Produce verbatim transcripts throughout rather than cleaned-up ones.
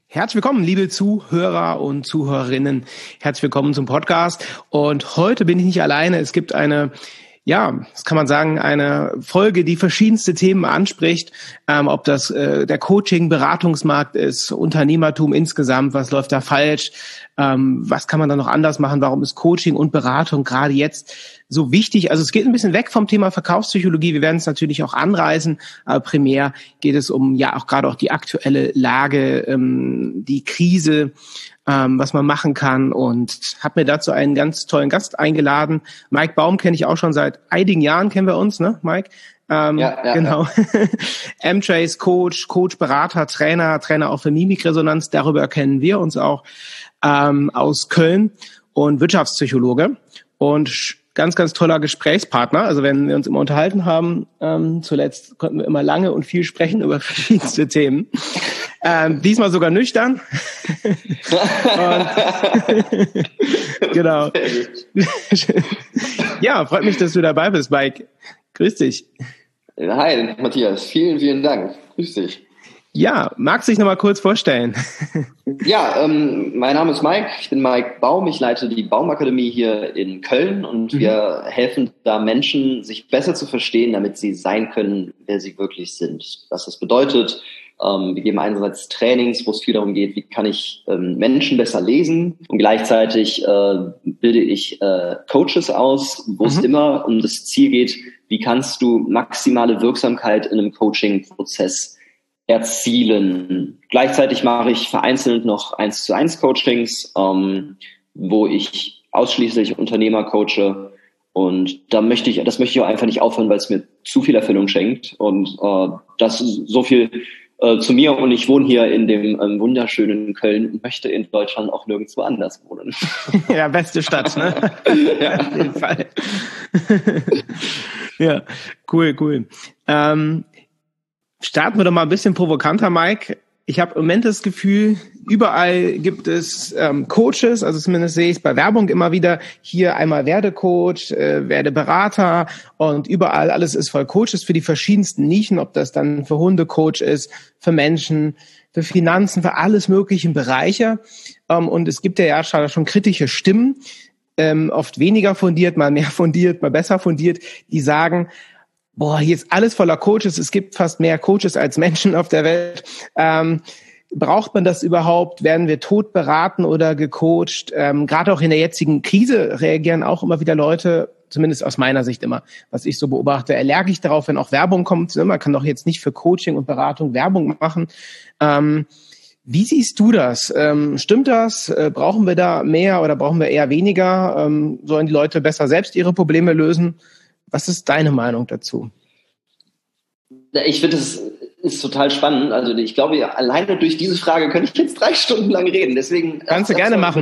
Herzlich willkommen, liebe Zuhörer und Zuhörerinnen. Herzlich willkommen zum Podcast. Und heute bin ich nicht alleine. Es gibt eine, ja, das kann man sagen, eine Folge, die verschiedenste Themen anspricht. Ähm, ob das äh, der Coaching-Beratungsmarkt ist, Unternehmertum insgesamt, was läuft da falsch? Ähm, was kann man da noch anders machen? Warum ist Coaching und Beratung gerade jetzt so wichtig? Also es geht ein bisschen weg vom Thema Verkaufspsychologie. Wir werden es natürlich auch anreißen, aber primär geht es um ja auch gerade auch die aktuelle Lage, ähm, die Krise, ähm, was man machen kann, und habe mir dazu einen ganz tollen Gast eingeladen. Mike Baum kenne ich auch schon seit einigen Jahren, kennen wir uns, ne, Mike? Ähm, ja, ja, genau. Ja. M-Trace Coach, Coach, Berater, Trainer, Trainer auch für Mimikresonanz. Darüber kennen wir uns auch ähm, aus Köln, und Wirtschaftspsychologe und ganz, ganz toller Gesprächspartner. Also wenn wir uns immer unterhalten haben, ähm, zuletzt konnten wir immer lange und viel sprechen über verschiedenste Themen. Ähm, diesmal sogar nüchtern. und, genau. Ja, freut mich, dass du dabei bist, Mike. Grüß dich. Hi, Matthias. Vielen, vielen Dank. Grüß dich. Ja, magst du dich nochmal kurz vorstellen? Ja, ähm, mein Name ist Mike. Ich bin Mike Baum. Ich leite die Baumakademie hier in Köln, und mhm. wir helfen da Menschen, sich besser zu verstehen, damit sie sein können, wer sie wirklich sind. Was das bedeutet. Ähm, wir geben einerseits Trainings, wo es viel darum geht, wie kann ich ähm, Menschen besser lesen, und gleichzeitig äh, bilde ich äh, Coaches aus, wo mhm. es immer um das Ziel geht, wie kannst du maximale Wirksamkeit in einem Coaching-Prozess erzielen. Gleichzeitig mache ich vereinzelt noch eins zu eins Coachings, ähm, wo ich ausschließlich Unternehmer coache, und da möchte ich, das möchte ich auch einfach nicht aufhören, weil es mir zu viel Erfüllung schenkt, und äh, das ist so viel äh, zu mir, und ich wohne hier in dem ähm, wunderschönen Köln und möchte in Deutschland auch nirgendwo anders wohnen. Ja, beste Stadt, ne? Ja, auf jeden Fall. Ja, cool, cool. Ähm, Starten wir doch mal ein bisschen provokanter, Mike. Ich habe im Moment das Gefühl, überall gibt es ähm, Coaches, also zumindest sehe ich es bei Werbung immer wieder, hier einmal werde Coach, äh, werde Berater, und überall alles ist voll Coaches für die verschiedensten Nischen, ob das dann für Hundecoach ist, für Menschen, für Finanzen, für alles möglichen Bereiche. Ähm, und es gibt ja ja schon kritische Stimmen, ähm, oft weniger fundiert, mal mehr fundiert, mal besser fundiert, die sagen, boah, hier ist alles voller Coaches, es gibt fast mehr Coaches als Menschen auf der Welt. Ähm, braucht man das überhaupt? Werden wir tot beraten oder gecoacht? Ähm, gerade auch in der jetzigen Krise reagieren auch immer wieder Leute, zumindest aus meiner Sicht immer, was ich so beobachte, allergisch darauf, wenn auch Werbung kommt. Man kann doch jetzt nicht für Coaching und Beratung Werbung machen. Ähm, wie siehst du das? Ähm, stimmt das? Äh, brauchen wir da mehr oder brauchen wir eher weniger? Ähm, sollen die Leute besser selbst ihre Probleme lösen? Was ist deine Meinung dazu? Ich finde, es ist total spannend. Also ich glaube, alleine durch diese Frage könnte ich jetzt drei Stunden lang reden. Deswegen kannst du gerne machen.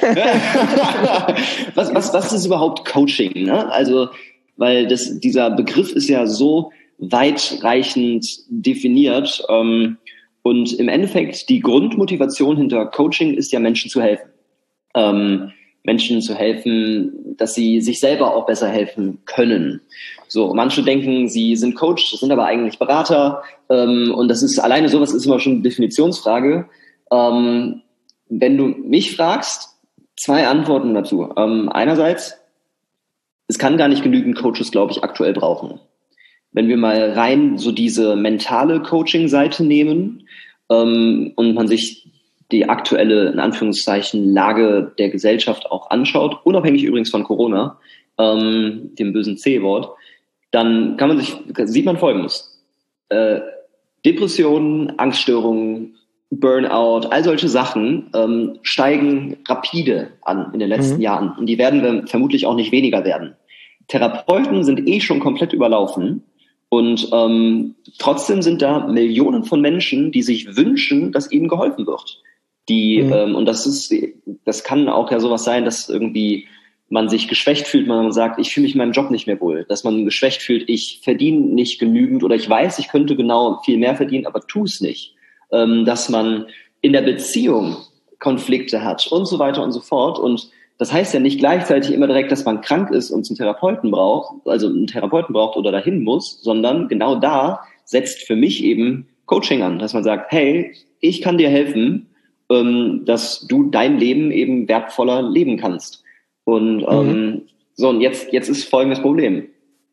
was, was, was ist überhaupt Coaching? Ne? Also, weil das, dieser Begriff ist ja so weitreichend definiert. Ähm, und im Endeffekt die Grundmotivation hinter Coaching ist ja, Menschen zu helfen. Ähm, Menschen zu helfen, dass sie sich selber auch besser helfen können. So, manche denken, sie sind Coach, sind aber eigentlich Berater, ähm, und das ist alleine sowas ist immer schon eine Definitionsfrage. Ähm, wenn du mich fragst, zwei Antworten dazu. Ähm, einerseits, es kann gar nicht genügend Coaches, glaube ich, aktuell brauchen. Wenn wir mal rein so diese mentale Coaching-Seite nehmen ähm, und man sich die aktuelle, in Anführungszeichen, Lage der Gesellschaft auch anschaut, unabhängig übrigens von Corona, ähm, dem bösen C-Wort, dann kann man sich, sieht man Folgendes. Äh, Depressionen, Angststörungen, Burnout, all solche Sachen ähm, steigen rapide an in den letzten mhm. Jahren. Und die werden wir vermutlich auch nicht weniger werden. Therapeuten sind eh schon komplett überlaufen. Und ähm, trotzdem sind da Millionen von Menschen, die sich wünschen, dass ihnen geholfen wird. Die, mhm. ähm, und das ist, das kann auch ja sowas sein, dass irgendwie man sich geschwächt fühlt, man sagt, ich fühle mich in meinem Job nicht mehr wohl, dass man geschwächt fühlt, ich verdiene nicht genügend, oder ich weiß, ich könnte genau viel mehr verdienen, aber tu es nicht. Ähm, dass man in der Beziehung Konflikte hat und so weiter und so fort. Und das heißt ja nicht gleichzeitig immer direkt, dass man krank ist und einen Therapeuten braucht, also einen Therapeuten braucht oder dahin muss, sondern genau da setzt für mich eben Coaching an, dass man sagt, hey, ich kann dir helfen, ähm, dass du dein Leben eben wertvoller leben kannst. Und ähm, mhm. so, und jetzt, jetzt ist folgendes Problem.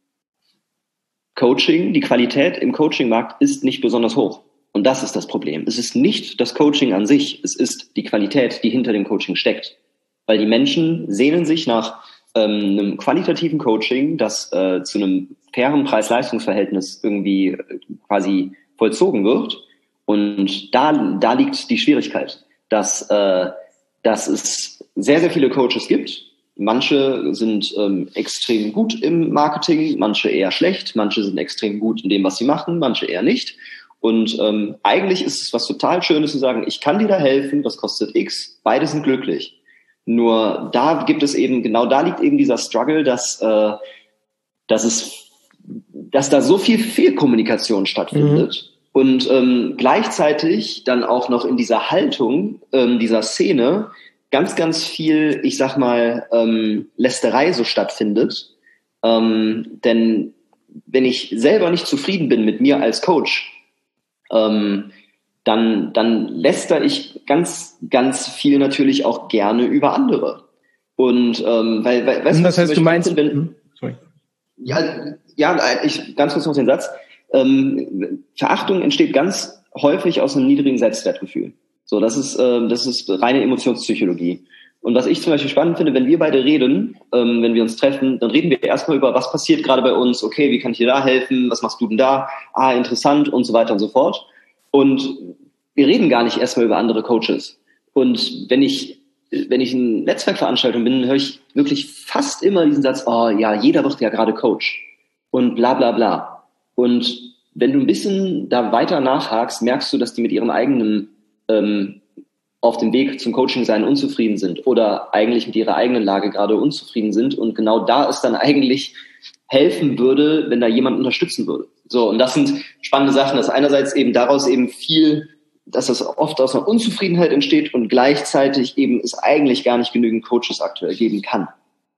Coaching, die Qualität im Coachingmarkt ist nicht besonders hoch. Und das ist das Problem. Es ist nicht das Coaching an sich, es ist die Qualität, die hinter dem Coaching steckt. Weil die Menschen sehnen sich nach ähm, einem qualitativen Coaching, das äh, zu einem fairen Preis-Leistungs-Verhältnis irgendwie äh, quasi vollzogen wird. Und da, da liegt die Schwierigkeit, dass, äh, dass es sehr, sehr viele Coaches gibt. Manche sind ähm, extrem gut im Marketing, manche eher schlecht, manche sind extrem gut in dem, was sie machen, manche eher nicht. Und ähm, eigentlich ist es was total Schönes zu sagen, ich kann dir da helfen, das kostet X, beide sind glücklich. Nur da gibt es eben, genau da liegt eben dieser Struggle, dass, äh, dass, es, dass da so viel Fehlkommunikation stattfindet mhm. und ähm, gleichzeitig dann auch noch in dieser Haltung ähm, dieser Szene ganz, ganz viel, ich sag mal, ähm, Lästerei so stattfindet. Ähm, denn wenn ich selber nicht zufrieden bin mit mir als Coach, ähm, dann, dann läster ich ganz, ganz viel natürlich auch gerne über andere. Und ähm, weil, weil weißt du, was heißt, du meinst, wenn, sorry. Ja, ja, ich ganz kurz noch den Satz. Ähm, Verachtung entsteht ganz häufig aus einem niedrigen Selbstwertgefühl. So, das ist, äh, das ist reine Emotionspsychologie. Und was ich zum Beispiel spannend finde, wenn wir beide reden, ähm, wenn wir uns treffen, dann reden wir erstmal über, was passiert gerade bei uns, okay, wie kann ich dir da helfen, was machst du denn da, ah, interessant und so weiter und so fort. Und wir reden gar nicht erstmal über andere Coaches. Und wenn ich, wenn ich in Netzwerkveranstaltungen bin, höre ich wirklich fast immer diesen Satz, oh ja, jeder wird ja gerade Coach und bla bla bla. Und wenn du ein bisschen da weiter nachhakst, merkst du, dass die mit ihrem eigenen ähm, auf dem Weg zum Coaching-Sein unzufrieden sind oder eigentlich mit ihrer eigenen Lage gerade unzufrieden sind. Und genau da es dann eigentlich helfen würde, wenn da jemand unterstützen würde. So, und das sind spannende Sachen, dass einerseits eben daraus eben viel, dass das oft aus einer Unzufriedenheit entsteht und gleichzeitig eben es eigentlich gar nicht genügend Coaches aktuell geben kann.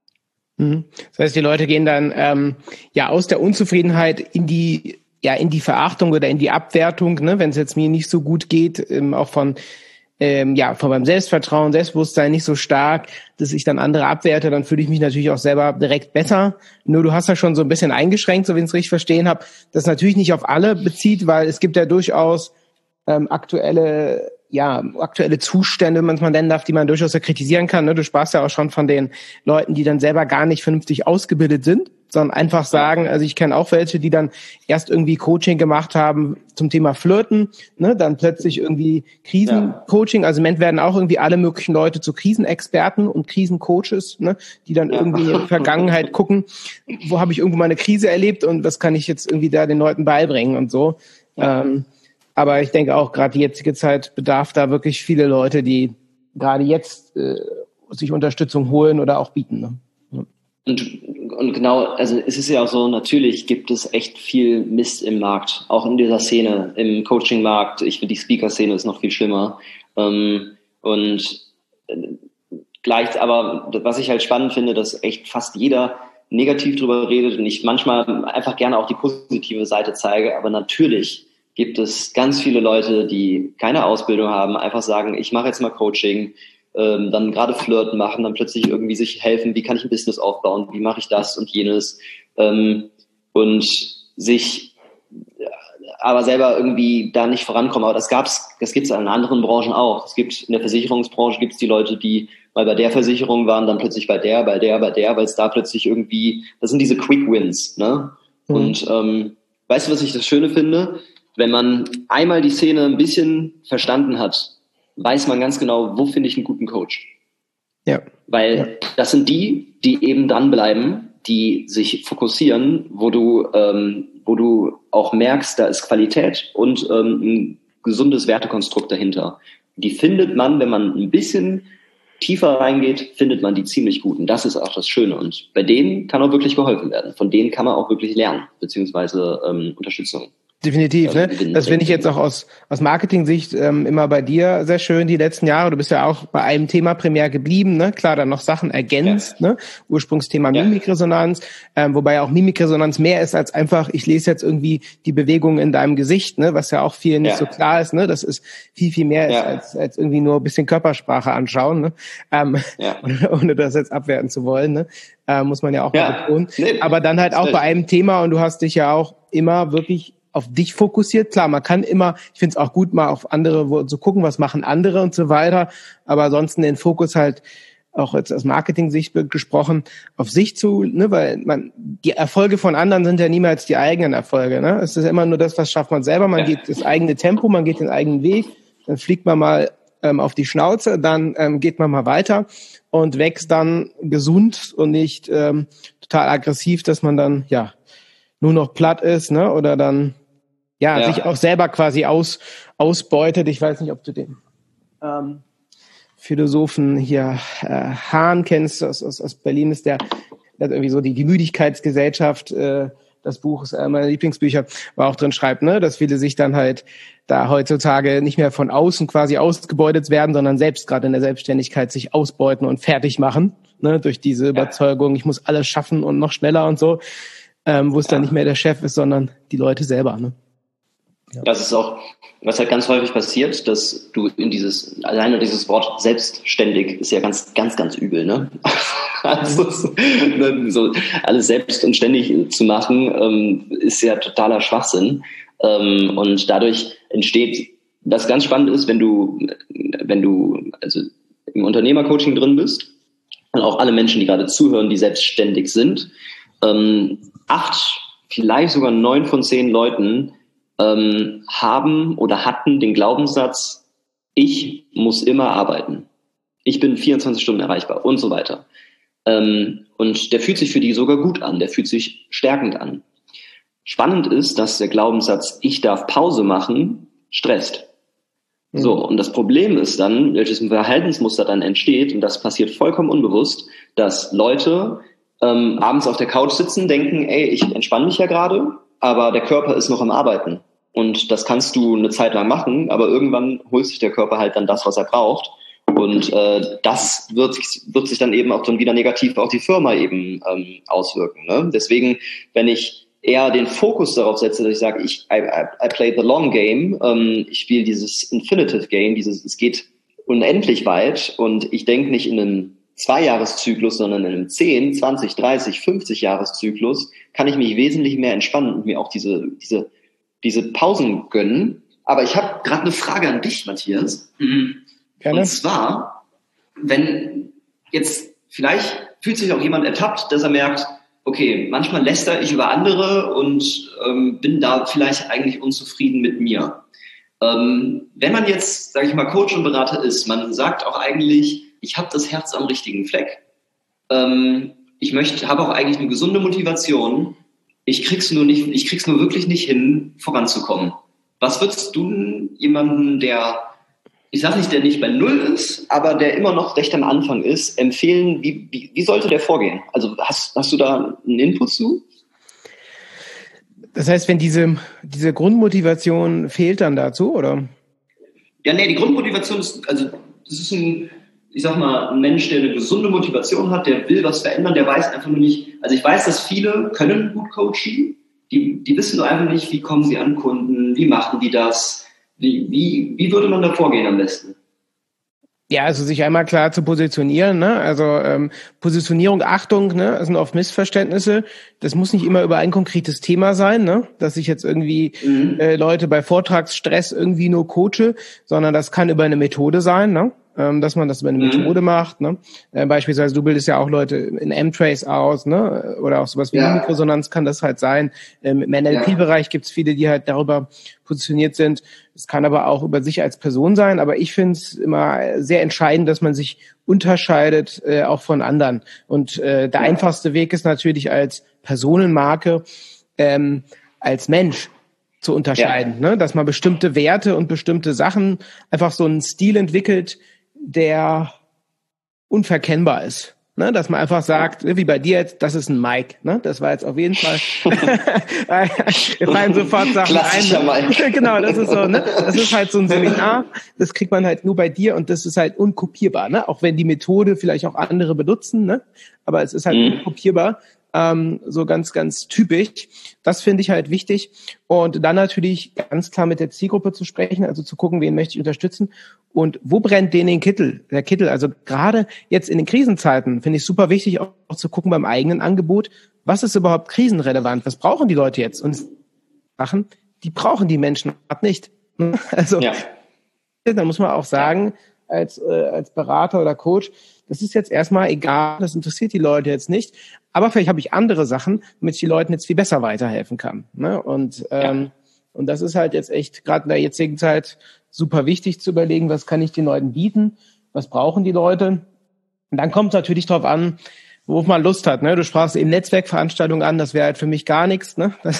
Das heißt, die Leute gehen dann ähm, ja aus der Unzufriedenheit in die ja in die Verachtung oder in die Abwertung, ne, wenn es jetzt mir nicht so gut geht, ähm, auch von ähm, ja von meinem Selbstvertrauen, Selbstbewusstsein nicht so stark, dass ich dann andere abwerte, dann fühle ich mich natürlich auch selber direkt besser. Nur du hast ja schon so ein bisschen eingeschränkt, so wenn ich es richtig verstehen habe, das natürlich nicht auf alle bezieht, weil es gibt ja durchaus ähm, aktuelle ja aktuelle Zustände, wenn man es mal nennen darf, die man durchaus ja kritisieren kann. Ne? Du sprachst ja auch schon von den Leuten, die dann selber gar nicht vernünftig ausgebildet sind, sondern einfach sagen, also ich kenne auch welche, die dann erst irgendwie Coaching gemacht haben zum Thema Flirten, ne, dann plötzlich irgendwie Krisencoaching, also im Moment werden auch irgendwie alle möglichen Leute zu Krisenexperten und Krisencoaches, ne, die dann ja. irgendwie in der Vergangenheit gucken, wo habe ich irgendwo mal eine Krise erlebt und was kann ich jetzt irgendwie da den Leuten beibringen und so. Ja. Ähm, aber ich denke auch, gerade die jetzige Zeit bedarf da wirklich viele Leute, die gerade jetzt äh, sich Unterstützung holen oder auch bieten, ne? Und, und genau, also es ist ja auch so, natürlich gibt es echt viel Mist im Markt, auch in dieser Szene, im Coaching-Markt. Ich finde, die Speaker-Szene ist noch viel schlimmer. Ähm, und gleich, aber was ich halt spannend finde, dass echt fast jeder negativ drüber redet und ich manchmal einfach gerne auch die positive Seite zeige. Aber natürlich gibt es ganz viele Leute, die keine Ausbildung haben, einfach sagen, ich mache jetzt mal Coaching, ähm, dann gerade Flirten machen, dann plötzlich irgendwie sich helfen, wie kann ich ein Business aufbauen, wie mache ich das und jenes, ähm, und sich aber selber irgendwie da nicht vorankommen. Aber das gab's, das gibt's in anderen Branchen auch. Es gibt in der Versicherungsbranche gibt's die Leute, die mal bei der Versicherung waren, dann plötzlich bei der, bei der, bei der, weil es da plötzlich irgendwie, das sind diese Quick Wins, ne? Mhm. Und ähm, weißt du, was ich das Schöne finde? Wenn man einmal die Szene ein bisschen verstanden hat, weiß man ganz genau, wo finde ich einen guten Coach. Ja. Weil ja. das sind die, die eben dranbleiben, die sich fokussieren, wo du, ähm, wo du auch merkst, da ist Qualität und ähm, ein gesundes Wertekonstrukt dahinter. Die findet man, wenn man ein bisschen tiefer reingeht, findet man die ziemlich gut. Und das ist auch das Schöne. Und bei denen kann auch wirklich geholfen werden. Von denen kann man auch wirklich lernen, beziehungsweise ähm, Unterstützung Definitiv, ne? Das finde ich jetzt auch aus aus Marketing-Sicht ähm, immer bei dir sehr schön die letzten Jahre. Du bist ja auch bei einem Thema primär geblieben, ne? Klar, dann noch Sachen ergänzt, ja. ne? Ursprungsthema ja. Mimikresonanz, ähm, wobei auch Mimikresonanz mehr ist als einfach, ich lese jetzt irgendwie die Bewegung in deinem Gesicht, ne? Was ja auch vielen nicht ja. so klar ist, ne? Das ist viel, viel mehr ja. ist als, als irgendwie nur ein bisschen Körpersprache anschauen, ne? Ähm, ja. ohne, ohne das jetzt abwerten zu wollen, ne? Äh, muss man ja auch ja. mal betonen. Nee, aber dann halt auch nicht. Bei einem Thema, und du hast dich ja auch immer wirklich auf dich fokussiert. Klar, man kann immer, ich finde es auch gut, mal auf andere wo, zu gucken, was machen andere und so weiter, aber ansonsten den Fokus halt auch jetzt aus Marketing-Sicht gesprochen, auf sich zu, ne, weil man, die Erfolge von anderen sind ja niemals die eigenen Erfolge, ne? Es ist immer nur das, was schafft man selber, man ja. geht das eigene Tempo, man geht den eigenen Weg, dann fliegt man mal ähm, auf die Schnauze, dann ähm, geht man mal weiter und wächst dann gesund und nicht ähm, total aggressiv, dass man dann, ja, nur noch platt ist, ne, oder dann ja, ja. sich auch selber quasi aus ausbeutet. Ich weiß nicht, ob du den ähm, Philosophen hier äh, Hahn kennst, aus, aus, aus Berlin ist der, der hat irgendwie so die, die Müdigkeitsgesellschaft, äh, das Buch ist äh, meiner Lieblingsbücher, wo auch drin schreibt, ne, dass viele sich dann halt da heutzutage nicht mehr von außen quasi ausgebeutet werden, sondern selbst gerade in der Selbstständigkeit sich ausbeuten und fertig machen, ne, durch diese ja. Überzeugung, ich muss alles schaffen und noch schneller und so. Ähm, wo es ja. dann nicht mehr der Chef ist, sondern die Leute selber. Ne? Ja. Das ist auch, was halt ganz häufig passiert, dass du in dieses, alleine dieses Wort selbstständig ist ja ganz, ganz, ganz übel, ne? Also, so, alles selbst und ständig zu machen, ähm, ist ja totaler Schwachsinn. Ähm, und dadurch entsteht, was ganz spannend ist, wenn du, wenn du, also im Unternehmercoaching drin bist und auch alle Menschen, die gerade zuhören, die selbstständig sind, ähm, acht, vielleicht sogar neun von zehn Leuten ähm, haben oder hatten den Glaubenssatz, ich muss immer arbeiten. Ich bin vierundzwanzig Stunden erreichbar und so weiter. Ähm, und der fühlt sich für die sogar gut an, der fühlt sich stärkend an. Spannend ist, dass der Glaubenssatz, ich darf Pause machen, stresst. Mhm. So, und das Problem ist dann, welches Verhaltensmuster dann entsteht, und das passiert vollkommen unbewusst, dass Leute Ähm, abends auf der Couch sitzen, denken, ey, ich entspanne mich ja gerade, aber der Körper ist noch am Arbeiten. Und das kannst du eine Zeit lang machen, aber irgendwann holt sich der Körper halt dann das, was er braucht. Und äh, das wird sich, wird sich dann eben auch dann wieder negativ auf die Firma eben ähm, auswirken. Ne? Deswegen, wenn ich eher den Fokus darauf setze, dass ich sage, ich I, I, I play the long game, ähm, ich spiele dieses Infinitive Game, dieses, es geht unendlich weit und ich denke nicht in einem Zwei-Jahres-Zyklus, sondern in einem zehn, zwanzig, dreißig, fünfzig Jahres-Zyklus kann ich mich wesentlich mehr entspannen und mir auch diese diese diese Pausen gönnen. Aber ich habe gerade eine Frage an dich, Matthias. Mhm. Und zwar, wenn jetzt vielleicht fühlt sich auch jemand ertappt, dass er merkt, okay, manchmal lästere ich über andere und ähm, bin da vielleicht eigentlich unzufrieden mit mir. Ähm, wenn man jetzt, sage ich mal, Coach und Berater ist, man sagt auch eigentlich, ich habe das Herz am richtigen Fleck. Ähm, ich möchte, habe auch eigentlich eine gesunde Motivation. Ich krieg's nur nicht, ich krieg's nur wirklich nicht hin, voranzukommen. Was würdest du jemanden, der, ich sage nicht, der nicht bei Null ist, aber der immer noch recht am Anfang ist, empfehlen? Wie, wie, wie sollte der vorgehen? Also hast, hast du da einen Input zu? Das heißt, wenn diese diese Grundmotivation fehlt dann dazu, oder? Ja, nee, die Grundmotivation ist, also das ist ein ich sag mal, ein Mensch, der eine gesunde Motivation hat, der will was verändern, der weiß einfach nur nicht, also ich weiß, dass viele können gut coachen, die, die wissen nur einfach nicht, wie kommen sie an Kunden, wie machen die das, wie, wie, wie würde man da vorgehen am besten? Ja, also sich einmal klar zu positionieren, ne? Also ähm, Positionierung, Achtung, ne? Das sind oft Missverständnisse. Das muss nicht immer über ein konkretes Thema sein, ne? Dass ich jetzt irgendwie mhm. äh, Leute bei Vortragsstress irgendwie nur coache, sondern das kann über eine Methode sein, ne? Ähm, dass man das über eine mhm. Methode macht, ne? Äh, beispielsweise du bildest ja auch Leute in M-Trace aus, ne? Oder auch sowas wie ja. Mimikresonanz kann das halt sein. Ähm, Im N L P-Bereich ja. gibt's viele, die halt darüber positioniert sind. Es kann aber auch über sich als Person sein. Aber ich finde es immer sehr entscheidend, dass man sich unterscheidet, äh, auch von anderen. Und äh, der ja. einfachste Weg ist natürlich als Personenmarke, ähm, als Mensch zu unterscheiden, ja. ne? Dass man bestimmte Werte und bestimmte Sachen, einfach so einen Stil entwickelt, der unverkennbar ist. Ne, dass man einfach sagt, wie bei dir jetzt, das ist ein Mike. Ne? Das war jetzt auf jeden Fall. Wir fallen sofort Sachen Klassischer ein. Mike. Genau, das ist so. Ne? Das ist halt so ein Seminar. Das kriegt man halt nur bei dir und das ist halt unkopierbar. Ne? Auch wenn die Methode vielleicht auch andere benutzen, ne? Aber es ist halt mhm. unkopierbar. Ähm, so ganz, ganz typisch. Das finde ich halt wichtig. Und dann natürlich ganz klar mit der Zielgruppe zu sprechen, also zu gucken, wen möchte ich unterstützen und wo brennt denen den Kittel, der Kittel. Also gerade jetzt in den Krisenzeiten finde ich super wichtig, auch, auch zu gucken beim eigenen Angebot, was ist überhaupt krisenrelevant, was brauchen die Leute jetzt? Und Sachen, die brauchen die Menschen nicht. Also ja. Da muss man auch sagen, als, äh, als Berater oder Coach, das ist jetzt erstmal egal, das interessiert die Leute jetzt nicht. Aber vielleicht habe ich andere Sachen, damit ich die Leuten jetzt viel besser weiterhelfen kann. Ne? Und, ähm, ja. und das ist halt jetzt echt gerade in der jetzigen Zeit super wichtig zu überlegen, was kann ich den Leuten bieten, was brauchen die Leute. Und dann kommt es natürlich drauf an, worauf man Lust hat. Ne? Du sprachst eben Netzwerkveranstaltungen an, das wäre halt für mich gar nichts. Ne? Das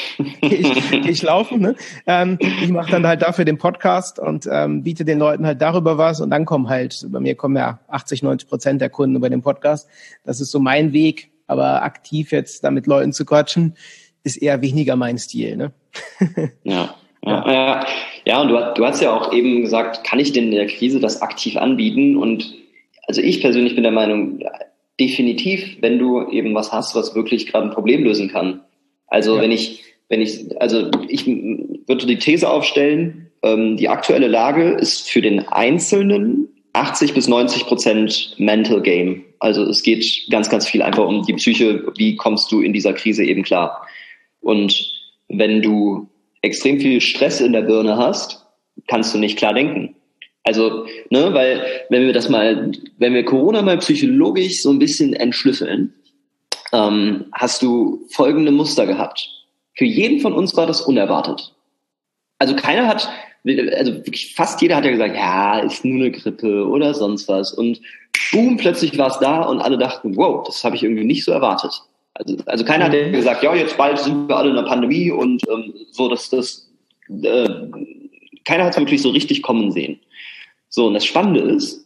ich, ich laufen. Ne? Ähm, ich mache dann halt dafür den Podcast und ähm, biete den Leuten halt darüber was und dann kommen halt, bei mir kommen ja achtzig, neunzig Prozent der Kunden über den Podcast. Das ist so mein Weg, aber aktiv jetzt da mit Leuten zu quatschen, ist eher weniger mein Stil. Ne? Ja. Ja, ja, ja, und du, du hast ja auch eben gesagt, kann ich denn in der Krise das aktiv anbieten? Und also ich persönlich bin der Meinung, definitiv, wenn du eben was hast, was wirklich gerade ein Problem lösen kann. Also ja. wenn ich, wenn ich, also ich würde die These aufstellen, ähm, die aktuelle Lage ist für den Einzelnen achtzig bis neunzig Prozent Mental Game. Also es geht ganz, ganz viel einfach um die Psyche. Wie kommst du in dieser Krise eben klar? Und wenn du extrem viel Stress in der Birne hast, kannst du nicht klar denken. Also, ne, weil, wenn wir das mal, wenn wir Corona mal psychologisch so ein bisschen entschlüsseln, ähm, hast du folgende Muster gehabt. Für jeden von uns war das unerwartet. Also keiner hat, also wirklich fast jeder hat ja gesagt, ja, ist nur eine Grippe oder sonst was. Und boom, plötzlich war es da und alle dachten, wow, das habe ich irgendwie nicht so erwartet. Also, also keiner hat ja gesagt, ja, jetzt bald sind wir alle in der Pandemie und ähm, so, dass das, äh, keiner hat es wirklich so richtig kommen sehen. So, und das Spannende ist,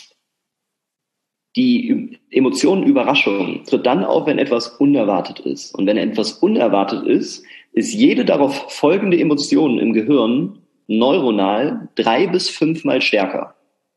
die Emotion Überraschung tritt dann auf, wenn etwas unerwartet ist. Und wenn etwas unerwartet ist, ist jede darauf folgende Emotion im Gehirn neuronal drei bis fünfmal stärker.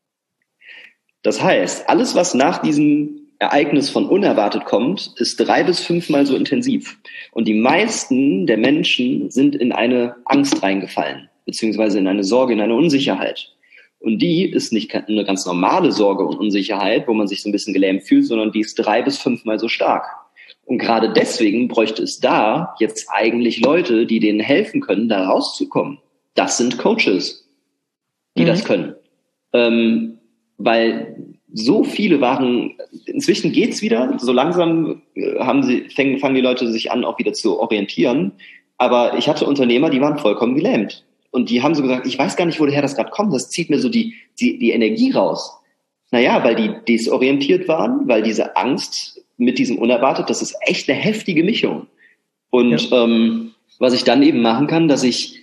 Das heißt, alles, was nach diesem Ereignis von unerwartet kommt, ist drei bis fünfmal so intensiv. Und die meisten der Menschen sind in eine Angst reingefallen, beziehungsweise in eine Sorge, in eine Unsicherheit. Und die ist nicht eine ganz normale Sorge und Unsicherheit, wo man sich so ein bisschen gelähmt fühlt, sondern die ist drei bis fünfmal so stark. Und gerade deswegen bräuchte es da jetzt eigentlich Leute, die denen helfen können, da rauszukommen. Das sind Coaches, die mhm. das können. Ähm, weil so viele waren, inzwischen geht's wieder, so langsam haben sie, fangen, fangen die Leute sich an, auch wieder zu orientieren. Aber ich hatte Unternehmer, die waren vollkommen gelähmt. Und die haben so gesagt, ich weiß gar nicht, woher das gerade kommt. Das zieht mir so die, die, die Energie raus. Naja, weil die desorientiert waren, weil diese Angst mit diesem Unerwartet, das ist echt eine heftige Mischung. Und ja. ähm, was ich dann eben machen kann, dass ich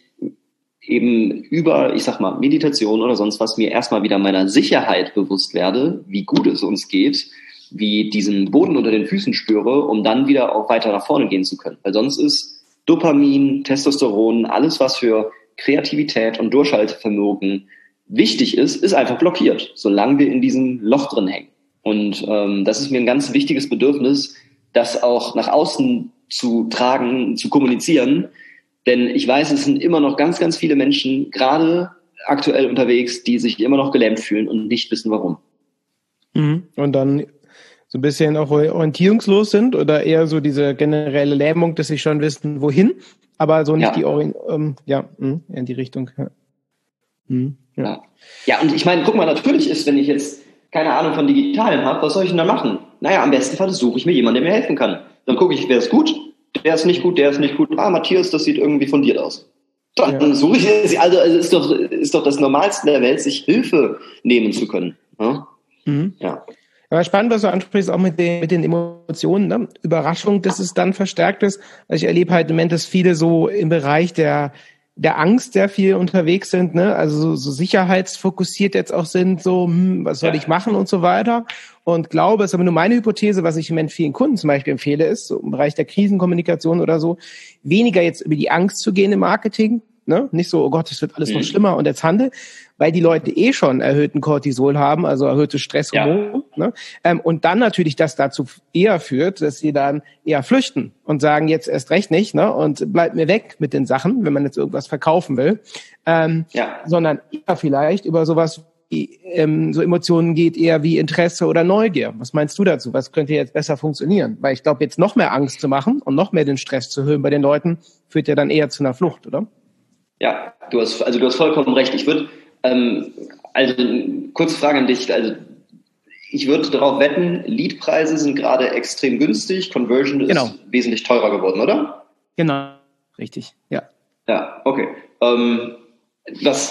eben über, ich sag mal, Meditation oder sonst was, mir erstmal wieder meiner Sicherheit bewusst werde, wie gut es uns geht, wie diesen Boden unter den Füßen spüre, um dann wieder auch weiter nach vorne gehen zu können. Weil sonst ist Dopamin, Testosteron, alles, was für Kreativität und Durchhaltevermögen wichtig ist, ist einfach blockiert, solange wir in diesem Loch drin hängen. Und ähm, das ist mir ein ganz wichtiges Bedürfnis, das auch nach außen zu tragen, zu kommunizieren. Denn ich weiß, es sind immer noch ganz, ganz viele Menschen, gerade aktuell unterwegs, die sich immer noch gelähmt fühlen und nicht wissen, warum. Mhm. Und dann so ein bisschen auch orientierungslos sind oder eher so diese generelle Lähmung, dass sie schon wissen, wohin, aber so nicht ja. die Orient, ähm, ja, in die Richtung. Ja. Mhm. Ja. ja. ja, und ich meine, guck mal, natürlich ist, wenn ich jetzt keine Ahnung von Digitalen habe, was soll ich denn da machen? Naja, am besten Fall suche ich mir jemanden, der mir helfen kann. Dann gucke ich, wer ist gut, der ist nicht gut, der ist nicht gut. Ah, Matthias, das sieht irgendwie fundiert aus. Dann ja. suche ich es. Also, also ist doch, ist doch das Normalste der Welt, sich Hilfe nehmen zu können. Ja. Mhm. ja. Aber spannend, was du ansprichst, auch mit den, mit den Emotionen, ne? Überraschung, dass es dann verstärkt ist. Also ich erlebe halt im Moment, dass viele so im Bereich der der Angst sehr viel unterwegs sind, ne? Also so, so sicherheitsfokussiert jetzt auch sind, so, hm, was soll ja. ich machen und so weiter. Und glaube, es ist aber nur meine Hypothese, was ich im Moment vielen Kunden zum Beispiel empfehle, ist, so im Bereich der Krisenkommunikation oder so, weniger jetzt über die Angst zu gehen im Marketing, ne? Nicht so, oh Gott, es wird alles mhm. noch schlimmer und jetzt handel, weil die Leute eh schon erhöhten Cortisol haben, also erhöhte Stresshormone. Ja. Ne? Ähm, und dann natürlich das dazu eher führt, dass sie dann eher flüchten und sagen, jetzt erst recht nicht, ne? Und bleibt mir weg mit den Sachen, wenn man jetzt irgendwas verkaufen will. Ähm, ja. Sondern eher vielleicht über sowas wie ähm, so Emotionen geht, eher wie Interesse oder Neugier. Was meinst du dazu? Was könnte jetzt besser funktionieren? Weil ich glaube, jetzt noch mehr Angst zu machen und noch mehr den Stress zu erhöhen bei den Leuten, führt ja dann eher zu einer Flucht, oder? Ja, du hast, also du hast vollkommen recht. Ich würde, ähm, also kurze Frage an dich. Also ich würde darauf wetten, Leadpreise sind gerade extrem günstig, Conversion ist genau. wesentlich teurer geworden, oder? Genau, richtig, ja. Ja, okay. Ähm, was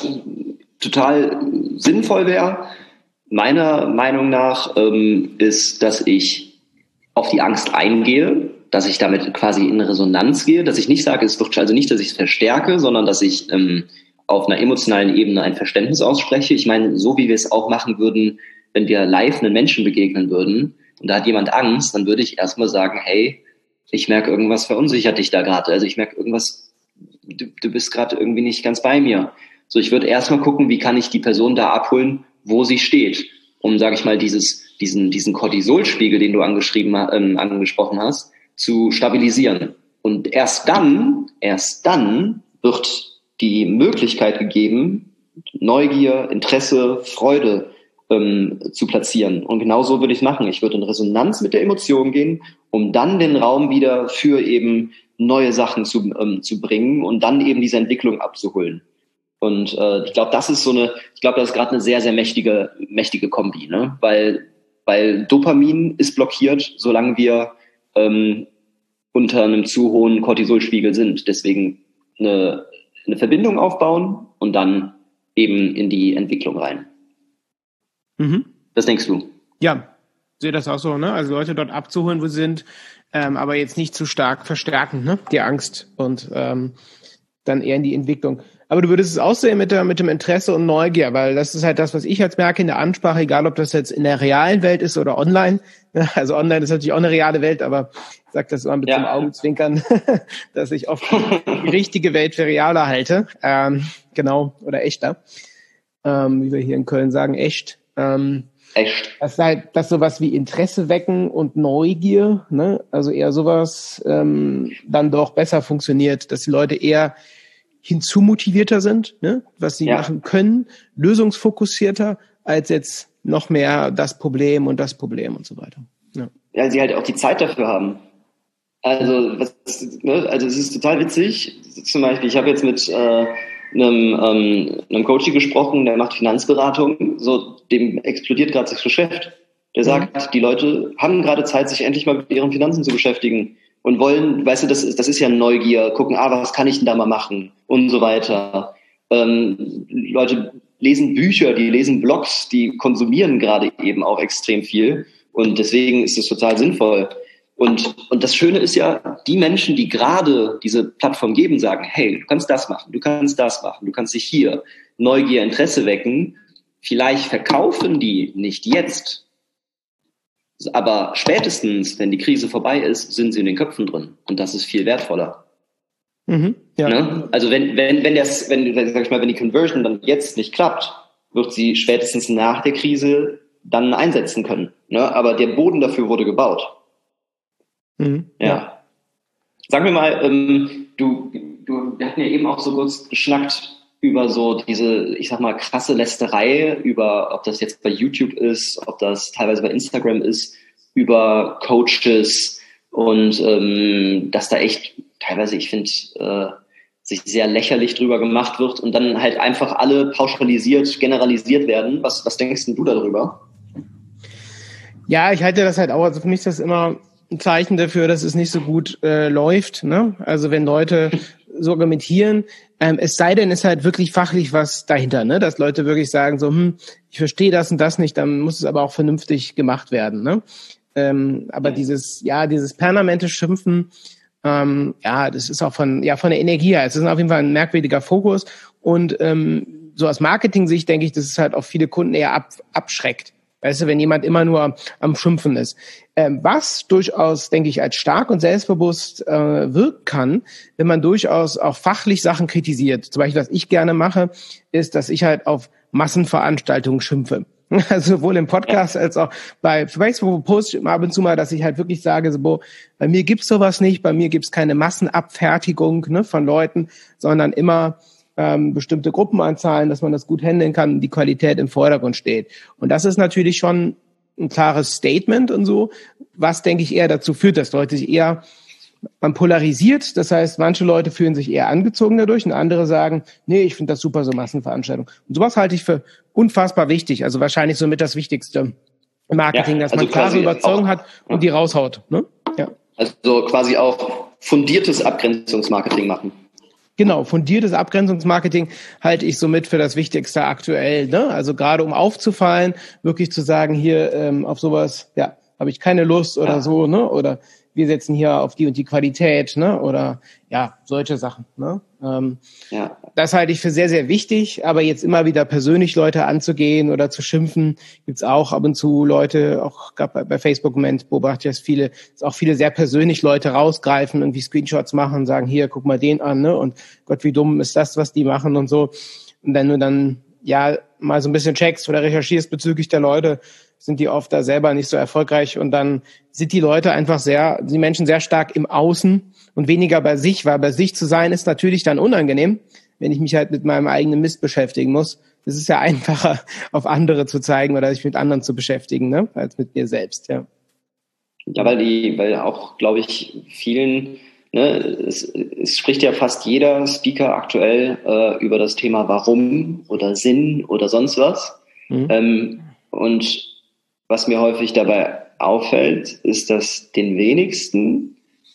total sinnvoll wäre, meiner Meinung nach, ähm, ist, dass ich auf die Angst eingehe, dass ich damit quasi in Resonanz gehe, dass ich nicht sage, es wird also nicht, dass ich es verstärke, sondern dass ich ähm, auf einer emotionalen Ebene ein Verständnis ausspreche. Ich meine, so wie wir es auch machen würden, wenn wir live einen Menschen begegnen würden und da hat jemand Angst, dann würde ich erstmal sagen, hey, ich merke, irgendwas verunsichert dich da gerade. Also ich merke irgendwas, du, du bist gerade irgendwie nicht ganz bei mir. So, ich würde erstmal gucken, wie kann ich die Person da abholen, wo sie steht, um, sage ich mal, dieses, diesen, diesen Cortisolspiegel, den du angeschrieben, ähm, angesprochen hast, zu stabilisieren. Und erst dann, erst dann wird die Möglichkeit gegeben, Neugier, Interesse, Freude ähm, zu platzieren. Und genau so würde ich es machen. Ich würde in Resonanz mit der Emotion gehen, um dann den Raum wieder für eben neue Sachen zu, ähm, zu bringen und dann eben diese Entwicklung abzuholen. Und äh, ich glaube, das ist so eine, ich glaube, das ist gerade eine sehr, sehr mächtige, mächtige Kombi, ne? Weil, weil Dopamin ist blockiert, solange wir ähm, unter einem zu hohen Cortisolspiegel sind. Deswegen eine, eine Verbindung aufbauen und dann eben in die Entwicklung rein. Mhm. Was denkst du? Ja, sehe das auch so, ne? Also Leute dort abzuholen, wo sie sind, ähm, aber jetzt nicht zu stark verstärken, ne? Die Angst und ähm, dann eher in die Entwicklung. Aber du würdest es auch sehen mit der, mit dem Interesse und Neugier, weil das ist halt das, was ich jetzt merke in der Ansprache, egal ob das jetzt in der realen Welt ist oder online. Also online ist natürlich auch eine reale Welt, aber ich sage das immer mit ja. dem Augenzwinkern, dass ich oft die richtige Welt für realer halte. Ähm, genau, oder echter. Ähm, wie wir hier in Köln sagen, echt. Ähm, echt. Das ist halt das sowas wie Interesse wecken und Neugier, ne? Also eher sowas ähm, dann doch besser funktioniert, dass die Leute eher hinzumotivierter sind, ne, was sie ja. machen können, lösungsfokussierter, als jetzt noch mehr das Problem und das Problem und so weiter. Ja, ja, sie halt auch die Zeit dafür haben. Also, was, ne, also es ist total witzig. Zum Beispiel, ich habe jetzt mit äh, einem, ähm, einem Coach gesprochen, der macht Finanzberatung, so dem explodiert gerade das Geschäft. Der sagt, mhm. die Leute haben gerade Zeit, sich endlich mal mit ihren Finanzen zu beschäftigen. Und wollen, weißt du, das ist, das ist ja Neugier, gucken, ah, was kann ich denn da mal machen und so weiter. Ähm, Leute lesen Bücher, die lesen Blogs, die konsumieren gerade eben auch extrem viel und deswegen ist es total sinnvoll. Und, und das Schöne ist ja, die Menschen, die gerade diese Plattform geben, sagen, hey, du kannst das machen, du kannst das machen, du kannst dich hier Neugier, Interesse wecken, vielleicht verkaufen die nicht jetzt, aber spätestens, wenn die Krise vorbei ist, sind sie in den Köpfen drin. Und das ist viel wertvoller. Mhm, ja. Ne? Also wenn, wenn, wenn das, wenn, sag ich mal, wenn die Conversion dann jetzt nicht klappt, wird sie spätestens nach der Krise dann einsetzen können. Ne? Aber der Boden dafür wurde gebaut. Mhm, ja. ja. Sag mir mal, ähm, du, du, wir hatten ja eben auch so kurz geschnackt über so diese, ich sag mal, krasse Lästerei, über, ob das jetzt bei YouTube ist, ob das teilweise bei Instagram ist, über Coaches und ähm, dass da echt teilweise, ich finde, äh, sich sehr lächerlich drüber gemacht wird und dann halt einfach alle pauschalisiert, generalisiert werden. Was, was denkst denn du darüber? Ja, ich halte das halt auch, also für mich ist das immer ein Zeichen dafür, dass es nicht so gut äh, läuft, ne? Also wenn Leute so argumentieren, ähm, es sei denn, es ist halt wirklich fachlich was dahinter, ne? Dass Leute wirklich sagen so, hm, ich verstehe das und das nicht, dann muss es aber auch vernünftig gemacht werden, ne? Ähm, aber dieses, ja, dieses permanente Schimpfen, Ähm, ja, das ist auch von, ja, von der Energie her. Es ist auf jeden Fall ein merkwürdiger Fokus. Und ähm, so aus Marketing-Sicht denke ich, dass es halt auch viele Kunden eher ab, abschreckt. Weißt du, wenn jemand immer nur am Schimpfen ist. Ähm, was durchaus, denke ich, als stark und selbstbewusst äh, wirken kann, wenn man durchaus auch fachlich Sachen kritisiert. Zum Beispiel, was ich gerne mache, ist, dass ich halt auf Massenveranstaltungen schimpfe. Also sowohl im Podcast als auch bei Facebook poste ich ab und zu mal, dass ich halt wirklich sage, so, boah, bei mir gibt's sowas nicht, bei mir gibt's keine Massenabfertigung, ne, von Leuten, sondern immer ähm, bestimmte Gruppenanzahlen, dass man das gut handeln kann, die Qualität im Vordergrund steht. Und das ist natürlich schon ein klares Statement und so, was, denke ich, eher dazu führt, dass Leute sich eher, man polarisiert, das heißt, manche Leute fühlen sich eher angezogen dadurch und andere sagen, nee, ich finde das super, so Massenveranstaltungen. Und sowas halte ich für unfassbar wichtig, also wahrscheinlich somit das Wichtigste im Marketing, ja, dass also man klare Überzeugung auch hat und ja. die raushaut. Ne? Ja. Also quasi auch fundiertes Abgrenzungsmarketing machen. Genau, fundiertes Abgrenzungsmarketing halte ich somit für das Wichtigste aktuell. Ne? Also gerade um aufzufallen, wirklich zu sagen, hier ähm, auf sowas, ja, habe ich keine Lust oder ja. so, ne? Oder wir setzen hier auf die und die Qualität, ne? Oder ja, solche Sachen. Ne? Ähm, ja. Das halte ich für sehr, sehr wichtig. Aber jetzt immer wieder persönlich Leute anzugehen oder zu schimpfen, gibt's auch ab und zu Leute, auch bei, bei Facebook im Moment beobachte ich das viele, dass auch viele sehr persönlich Leute rausgreifen, irgendwie Screenshots machen und sagen, hier, guck mal den an, ne? Und Gott, wie dumm ist das, was die machen und so. Und wenn du dann ja mal so ein bisschen checkst oder recherchierst bezüglich der Leute, sind die oft da selber nicht so erfolgreich und dann sind die Leute einfach sehr, die Menschen sehr stark im Außen und weniger bei sich, weil bei sich zu sein ist natürlich dann unangenehm, wenn ich mich halt mit meinem eigenen Mist beschäftigen muss. Es ist ja einfacher, auf andere zu zeigen oder sich mit anderen zu beschäftigen, ne, als mit mir selbst, ja. Ja, weil die, weil auch, glaube ich, vielen, ne, es, es spricht ja fast jeder Speaker aktuell äh, über das Thema Warum oder Sinn oder sonst was. Mhm. Ähm, und was mir häufig dabei auffällt, ist, dass den wenigsten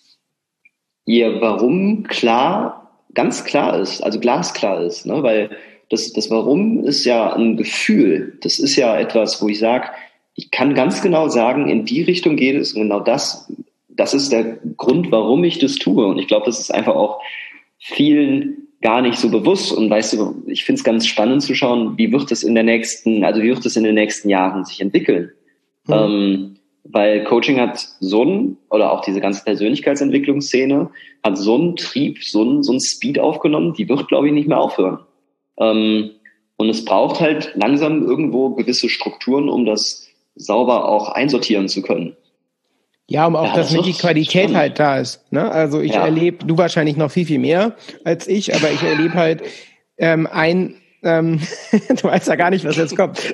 ihr Warum klar, ganz klar ist, also glasklar ist, ne? Weil das, das Warum ist ja ein Gefühl. Das ist ja etwas, wo ich sage, ich kann ganz genau sagen, in die Richtung geht es und genau das, das ist der Grund, warum ich das tue. Und ich glaube, das ist einfach auch vielen gar nicht so bewusst. Und weißt du, ich finde es ganz spannend zu schauen, wie wird es in der nächsten, also wie wird es in den nächsten Jahren sich entwickeln? Mhm. Ähm, weil Coaching hat so einen, oder auch diese ganze Persönlichkeitsentwicklungsszene, hat so einen Trieb, so einen, so einen Speed aufgenommen, die wird, glaube ich, nicht mehr aufhören. Ähm, und es braucht halt langsam irgendwo gewisse Strukturen, um das sauber auch einsortieren zu können. Ja, um auch, ja, dass das die Qualität spannend. Halt da ist. Ne? Also ich ja. erlebe, du wahrscheinlich noch viel, viel mehr als ich, aber ich erlebe halt ähm, ein Ähm, du weißt ja gar nicht, was jetzt kommt.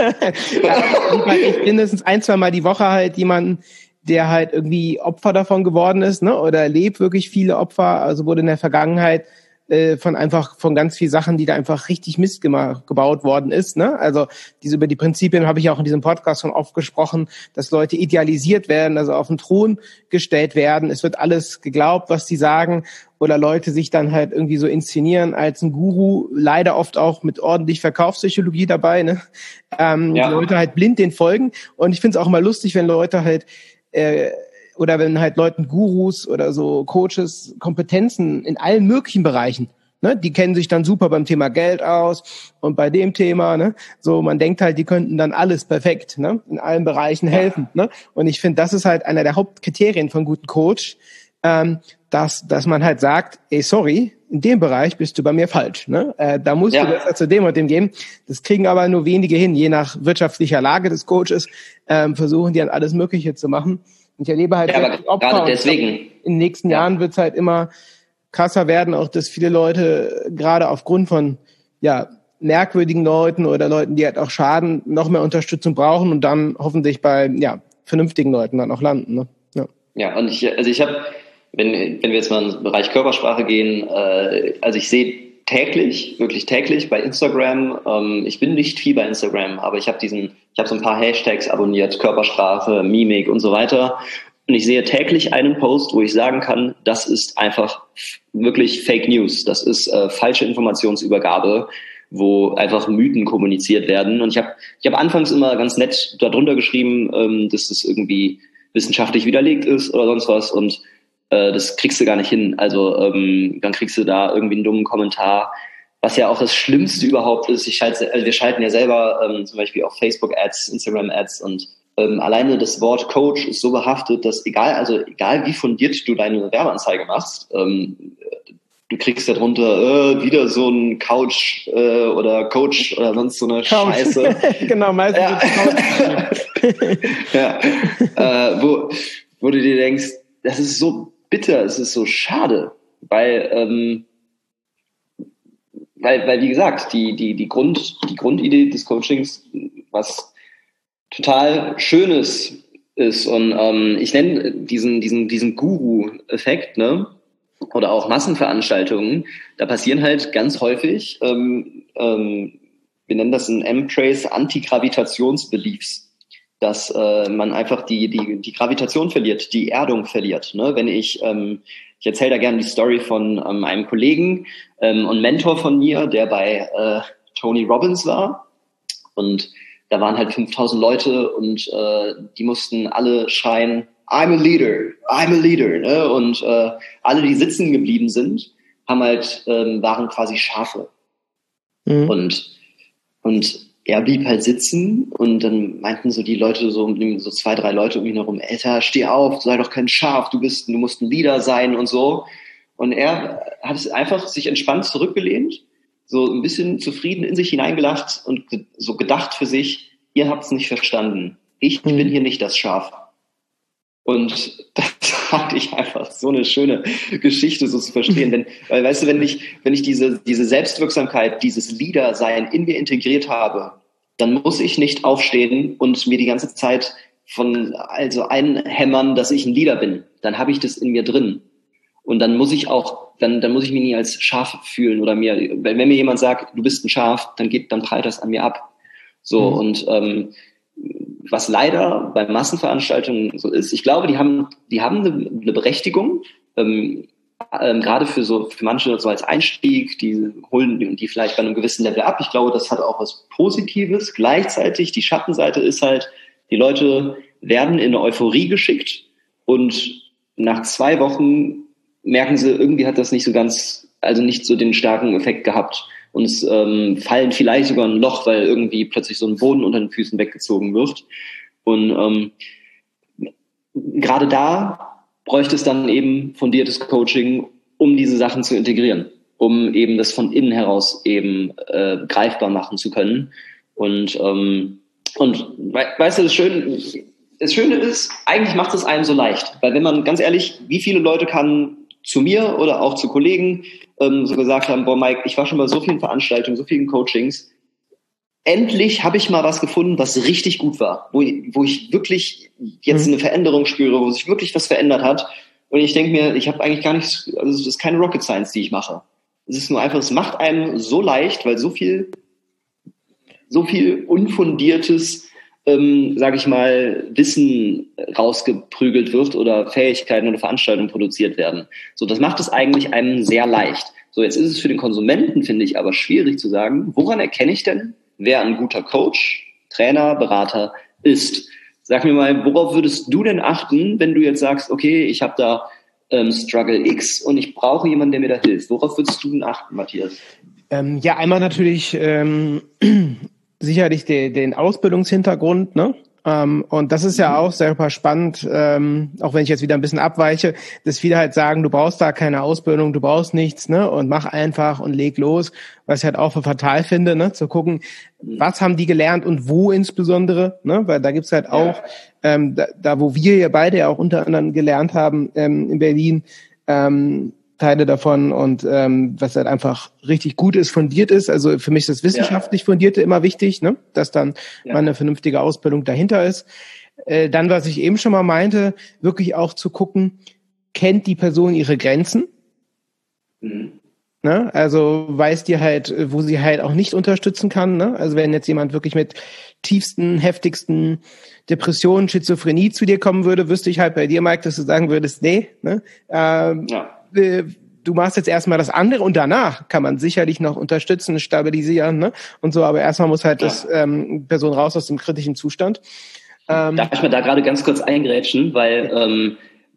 ja, ich mindestens ein, zwei Mal die Woche halt jemanden, der halt irgendwie Opfer davon geworden ist, ne? Oder erlebt wirklich viele Opfer, also wurde in der Vergangenheit äh, von einfach von ganz vielen Sachen, die da einfach richtig Mist gemacht, gebaut worden ist, ne? Also diese über die Prinzipien habe ich auch in diesem Podcast schon oft gesprochen, dass Leute idealisiert werden, also auf den Thron gestellt werden. Es wird alles geglaubt, was die sagen. Oder Leute sich dann halt irgendwie so inszenieren als ein Guru, leider oft auch mit ordentlich Verkaufspsychologie dabei, ne? Ähm, ja. Die Leute halt blind den folgen. Und ich finde es auch immer lustig, wenn Leute halt, äh, oder wenn halt Leuten Gurus oder so Coaches Kompetenzen in allen möglichen Bereichen, ne? Die kennen sich dann super beim Thema Geld aus und bei dem Thema, ne? So, man denkt halt, die könnten dann alles perfekt, ne? In allen Bereichen helfen, ne? Und ich finde, das ist halt einer der Hauptkriterien von guten Coach, ähm, dass, dass man halt sagt, ey, sorry, in dem Bereich bist du bei mir falsch, ne? Äh, da musst ja. du besser zu dem und dem geben. Das kriegen aber nur wenige hin, je nach wirtschaftlicher Lage des Coaches, ähm, versuchen die dann alles Mögliche zu machen. Und ich erlebe halt, ja, aber Opfer gerade deswegen. Glaub, in den nächsten ja. Jahren wird es halt immer krasser werden, auch dass viele Leute gerade aufgrund von, ja, merkwürdigen Leuten oder Leuten, die halt auch schaden, noch mehr Unterstützung brauchen und dann hoffentlich bei, ja, vernünftigen Leuten dann auch landen, ne? Ja, ja, und ich, also ich habe, wenn, wenn wir jetzt mal in den Bereich Körpersprache gehen, äh, also ich sehe täglich, wirklich täglich bei Instagram, ähm, ich bin nicht viel bei Instagram, aber ich habe diesen, ich habe so ein paar Hashtags abonniert, Körpersprache, Mimik und so weiter. Und ich sehe täglich einen Post, wo ich sagen kann, das ist einfach wirklich Fake News, das ist äh, falsche Informationsübergabe, wo einfach Mythen kommuniziert werden. Und ich habe ich hab anfangs immer ganz nett darunter geschrieben, ähm, dass das irgendwie wissenschaftlich widerlegt ist oder sonst was. Und äh, das kriegst du gar nicht hin. Also ähm, dann kriegst du da irgendwie einen dummen Kommentar, was ja auch das Schlimmste überhaupt ist. Ich schalte, also wir schalten ja selber ähm, zum Beispiel auch Facebook-Ads, Instagram-Ads und ähm, alleine das Wort Coach ist so behaftet, dass egal, also egal wie fundiert du deine Werbeanzeige machst, ähm, du kriegst darunter äh, wieder so ein Couch äh, oder Coach oder sonst so eine Couch. Scheiße. Genau, meistens ja. Couch. ja. äh, wo, wo du dir denkst, das ist so bitter, es ist so schade, weil ähm, weil, weil wie gesagt, die die die Grund die Grundidee des Coachings, was total Schönes ist und ähm, ich nenne diesen diesen diesen Guru-Effekt, ne? Oder auch Massenveranstaltungen, da passieren halt ganz häufig, ähm, ähm, wir nennen das in M-Trace Antigravitationsbeliefs, dass äh, man einfach die die die Gravitation verliert, die Erdung verliert. Ne? Wenn ich ähm, ich erzähle da gerne die Story von ähm, einem Kollegen ähm, und Mentor von mir, der bei äh, Tony Robbins war und da waren halt fünftausend Leute und äh, die mussten alle schreien, I'm a leader, I'm a leader. Ne? Und äh, alle, die sitzen geblieben sind, haben halt ähm, waren quasi Schafe. Mhm. Und und er blieb halt sitzen und dann meinten so die Leute so so zwei, drei Leute um ihn herum, Alter, steh auf, sei doch kein Schaf, du bist, du musst ein Leader sein und so. Und er hat es einfach sich entspannt zurückgelehnt, so ein bisschen zufrieden in sich hineingelacht und so gedacht für sich, ihr habt's nicht verstanden. Ich mhm. bin hier nicht das Schaf. Und das fand ich einfach so eine schöne Geschichte, so zu verstehen. Denn, weil, weißt du, wenn ich, wenn ich diese, diese Selbstwirksamkeit, dieses Leader-Sein in mir integriert habe, dann muss ich nicht aufstehen und mir die ganze Zeit von, also einhämmern, dass ich ein Leader bin. Dann habe ich das in mir drin. Und dann muss ich auch, dann, dann muss ich mich nie als Schaf fühlen oder mir, wenn, wenn mir jemand sagt, du bist ein Schaf, dann geht, dann prallt das an mir ab. So, mhm. und, ähm, was leider bei Massenveranstaltungen so ist, ich glaube, die haben, die haben eine, eine Berechtigung, ähm, ähm, gerade für so, für manche so als Einstieg, die holen die vielleicht bei einem gewissen Level ab. Ich glaube, das hat auch was Positives. Gleichzeitig, die Schattenseite ist halt, die Leute werden in eine Euphorie geschickt und nach zwei Wochen merken sie, irgendwie hat das nicht so ganz, also nicht so den starken Effekt gehabt. Und es ähm, fallen vielleicht sogar ein Loch, weil irgendwie plötzlich so ein Boden unter den Füßen weggezogen wird. Und ähm, gerade da bräuchte es dann eben fundiertes Coaching, um diese Sachen zu integrieren, um eben das von innen heraus eben äh, greifbar machen zu können. Und ähm, und we- weißt du, das Schöne, das Schöne ist, eigentlich macht es einem so leicht, weil wenn man ganz ehrlich, wie viele Leute kann zu mir oder auch zu Kollegen ähm, so gesagt haben, boah Mike, ich war schon bei so vielen Veranstaltungen, so vielen Coachings, endlich habe ich mal was gefunden, was richtig gut war, wo, wo ich wirklich jetzt eine Veränderung spüre, wo sich wirklich was verändert hat und ich denke mir, ich habe eigentlich gar nichts, also es ist keine Rocket Science, die ich mache. Es ist nur einfach, es macht einem so leicht, weil so viel so viel unfundiertes ähm, sage ich mal, Wissen rausgeprügelt wird oder Fähigkeiten oder Veranstaltungen produziert werden. So, das macht es eigentlich einem sehr leicht. So, jetzt ist es für den Konsumenten, finde ich, aber schwierig zu sagen, woran erkenne ich denn, wer ein guter Coach, Trainer, Berater ist? Sag mir mal, worauf würdest du denn achten, wenn du jetzt sagst, okay, ich habe da ähm, Struggle X und ich brauche jemanden, der mir da hilft. Worauf würdest du denn achten, Matthias? Ähm, ja, einmal natürlich ähm, sicherlich de, den Ausbildungshintergrund, ne? Ähm, und das ist ja auch sehr spannend, ähm, auch wenn ich jetzt wieder ein bisschen abweiche, dass viele halt sagen, du brauchst da keine Ausbildung, du brauchst nichts, ne? Und mach einfach und leg los, was ich halt auch für fatal finde, ne? Zu gucken, was haben die gelernt und wo insbesondere, ne? Weil da gibt's halt auch, ähm, da, da wo wir ja beide ja auch unter anderem gelernt haben ähm, in Berlin, ähm, Teile davon und ähm, was halt einfach richtig gut ist, fundiert ist. Also für mich ist das wissenschaftlich ja. Fundierte immer wichtig, ne? Dass dann ja. mal eine vernünftige Ausbildung dahinter ist. Äh, dann, was ich eben schon mal meinte, wirklich auch zu gucken, kennt die Person ihre Grenzen? Mhm. Ne? Also weiß die halt, wo sie halt auch nicht unterstützen kann. Ne? Also wenn jetzt jemand wirklich mit tiefsten, heftigsten Depressionen, Schizophrenie zu dir kommen würde, wüsste ich halt bei dir, Mike, dass du sagen würdest, nee, ne? Ähm, ja. Du machst jetzt erstmal das andere und danach kann man sicherlich noch unterstützen, stabilisieren, ne? Und so, aber erstmal muss halt ja. das ähm, Person raus aus dem kritischen Zustand. Ähm, Darf ich mal da gerade ganz kurz eingrätschen, weil ähm,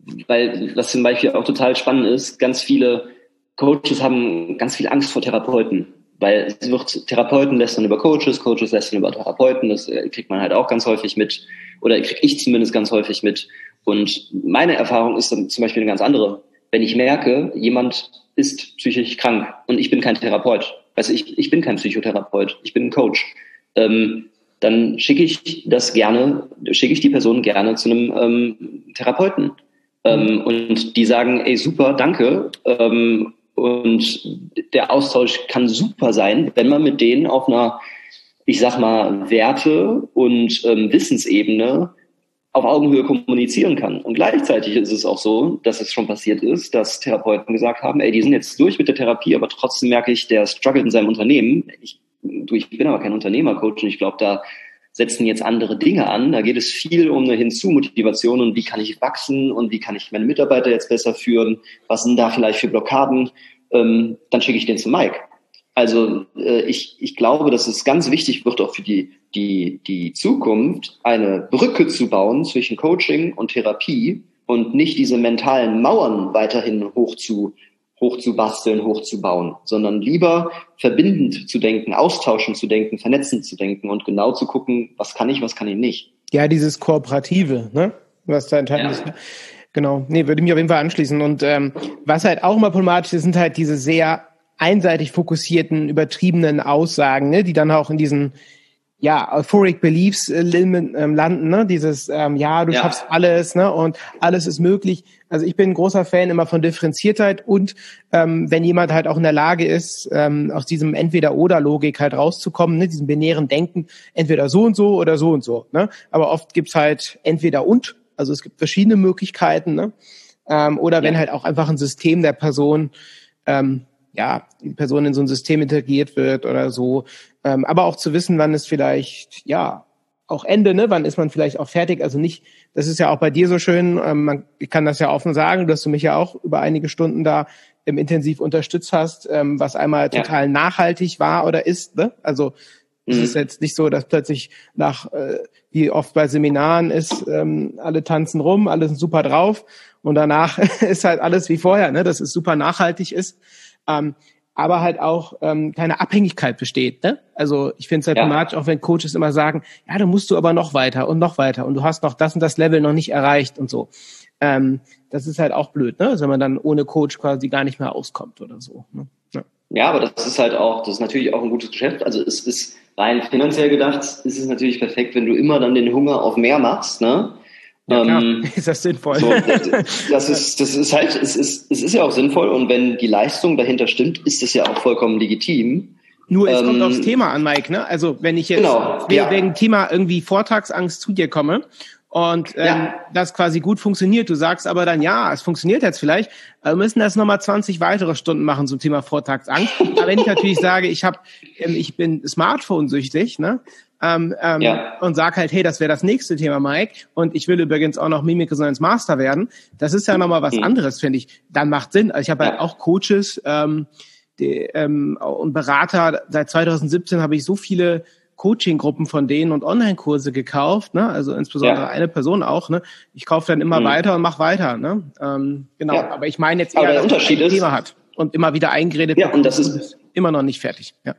weil was zum Beispiel auch total spannend ist, ganz viele Coaches haben ganz viel Angst vor Therapeuten, weil es wird Therapeuten lästern über Coaches, Coaches lästern über Therapeuten, das kriegt man halt auch ganz häufig mit, oder kriege ich zumindest ganz häufig mit. Und meine Erfahrung ist dann zum Beispiel eine ganz andere. Wenn ich merke, jemand ist psychisch krank und ich bin kein Therapeut, also ich, ich bin kein Psychotherapeut, ich bin ein Coach, ähm, dann schicke ich das gerne, schicke ich die Person gerne zu einem ähm, Therapeuten. Ähm, und die sagen, ey, super, danke. Ähm, und der Austausch kann super sein, wenn man mit denen auf einer, ich sag mal, Werte- und ähm, Wissensebene auf Augenhöhe kommunizieren kann. Und gleichzeitig ist es auch so, dass es schon passiert ist, dass Therapeuten gesagt haben, ey, die sind jetzt durch mit der Therapie, aber trotzdem merke ich, der struggelt in seinem Unternehmen. Ich, du, ich bin aber kein Unternehmercoach und ich glaube, da setzen jetzt andere Dinge an. Da geht es viel um eine Hinzu-Motivation und wie kann ich wachsen und wie kann ich meine Mitarbeiter jetzt besser führen? Was sind da vielleicht für Blockaden? Ähm, dann schicke ich den zu Mike. Also äh, ich, ich glaube, dass es ganz wichtig wird, auch für die, die, die Zukunft, eine Brücke zu bauen zwischen Coaching und Therapie und nicht diese mentalen Mauern weiterhin hoch zu, hoch zu basteln, hoch zu bauen, sondern lieber verbindend zu denken, austauschend zu denken, vernetzend zu denken und genau zu gucken, was kann ich, was kann ich nicht. Ja, dieses Kooperative, ne? Was da entscheidend ist. Genau. Nee, würde mich auf jeden Fall anschließen. Und ähm, was halt auch immer problematisch ist, sind halt diese sehr einseitig fokussierten, übertriebenen Aussagen, ne, die dann auch in diesen ja euphoric beliefs äh, ähm, landen, ne, dieses ähm, ja, du ja. schaffst alles, ne, und alles ist möglich. Also ich bin ein großer Fan immer von Differenziertheit und ähm, wenn jemand halt auch in der Lage ist, ähm, aus diesem Entweder-oder-Logik halt rauszukommen, ne, diesem binären Denken, entweder so und so oder so und so, ne, aber oft gibt's halt entweder und, also es gibt verschiedene Möglichkeiten, ne, ähm, oder wenn ja. halt auch einfach ein System der Person ähm, ja, die Person in so ein System integriert wird oder so. Ähm, aber auch zu wissen, wann ist vielleicht, ja, auch Ende, ne? Wann ist man vielleicht auch fertig? Also nicht, das ist ja auch bei dir so schön, ähm, man, ich kann das ja offen sagen, dass du mich ja auch über einige Stunden da ähm, intensiv unterstützt hast, ähm, was einmal ja. total nachhaltig war oder ist, ne? Also es mhm. ist jetzt nicht so, dass plötzlich nach, äh, wie oft bei Seminaren ist, ähm, alle tanzen rum, alle sind super drauf und danach ist halt alles wie vorher, ne? Dass es super nachhaltig ist. Ähm, aber halt auch ähm, keine Abhängigkeit besteht. Ne? Also ich finde es halt problematisch, ja. auch wenn Coaches immer sagen, ja, da musst du aber noch weiter und noch weiter und du hast noch das und das Level noch nicht erreicht und so. Ähm, das ist halt auch blöd, ne? Also wenn man dann ohne Coach quasi gar nicht mehr auskommt oder so. Ne? Ja. ja, aber das ist halt auch, das ist natürlich auch ein gutes Geschäft. Also es ist rein finanziell gedacht, ist es natürlich perfekt, wenn du immer dann den Hunger auf mehr machst, ne? Ja, klar. Ähm, ist das sinnvoll? So, das ist, das ist halt, es ist, es ist ja auch sinnvoll und wenn die Leistung dahinter stimmt, ist es ja auch vollkommen legitim. Nur es ähm, kommt aufs Thema an, Mike, ne? Also wenn ich jetzt genau, wegen ja. dem Thema irgendwie Vortragsangst zu dir komme und ähm, ja. das quasi gut funktioniert, du sagst aber dann, ja, es funktioniert jetzt vielleicht, wir müssen das nochmal zwanzig weitere Stunden machen zum Thema Vortragsangst. Aber wenn ich natürlich sage, ich habe, ähm, ich bin Smartphone-süchtig, ne? Ähm, ähm, ja. und sag halt, hey, das wäre das nächste Thema, Mike, und ich will übrigens auch noch Mimikresonanz Master werden, das ist ja nochmal was mhm. anderes, finde ich. Dann macht Sinn. Also ich habe ja. halt auch Coaches ähm, die, ähm, und Berater, seit zwanzig siebzehn habe ich so viele Coaching-Gruppen von denen und Online-Kurse gekauft, ne? Also insbesondere ja. eine Person auch, ne? Ich kaufe dann immer mhm. weiter und mache weiter, ne? Ähm, genau, ja. aber ich meine jetzt eher, aber der dass Unterschied man ein ist, Thema hat und immer wieder eingeredet ja, und das ist, ist immer noch nicht fertig, ja.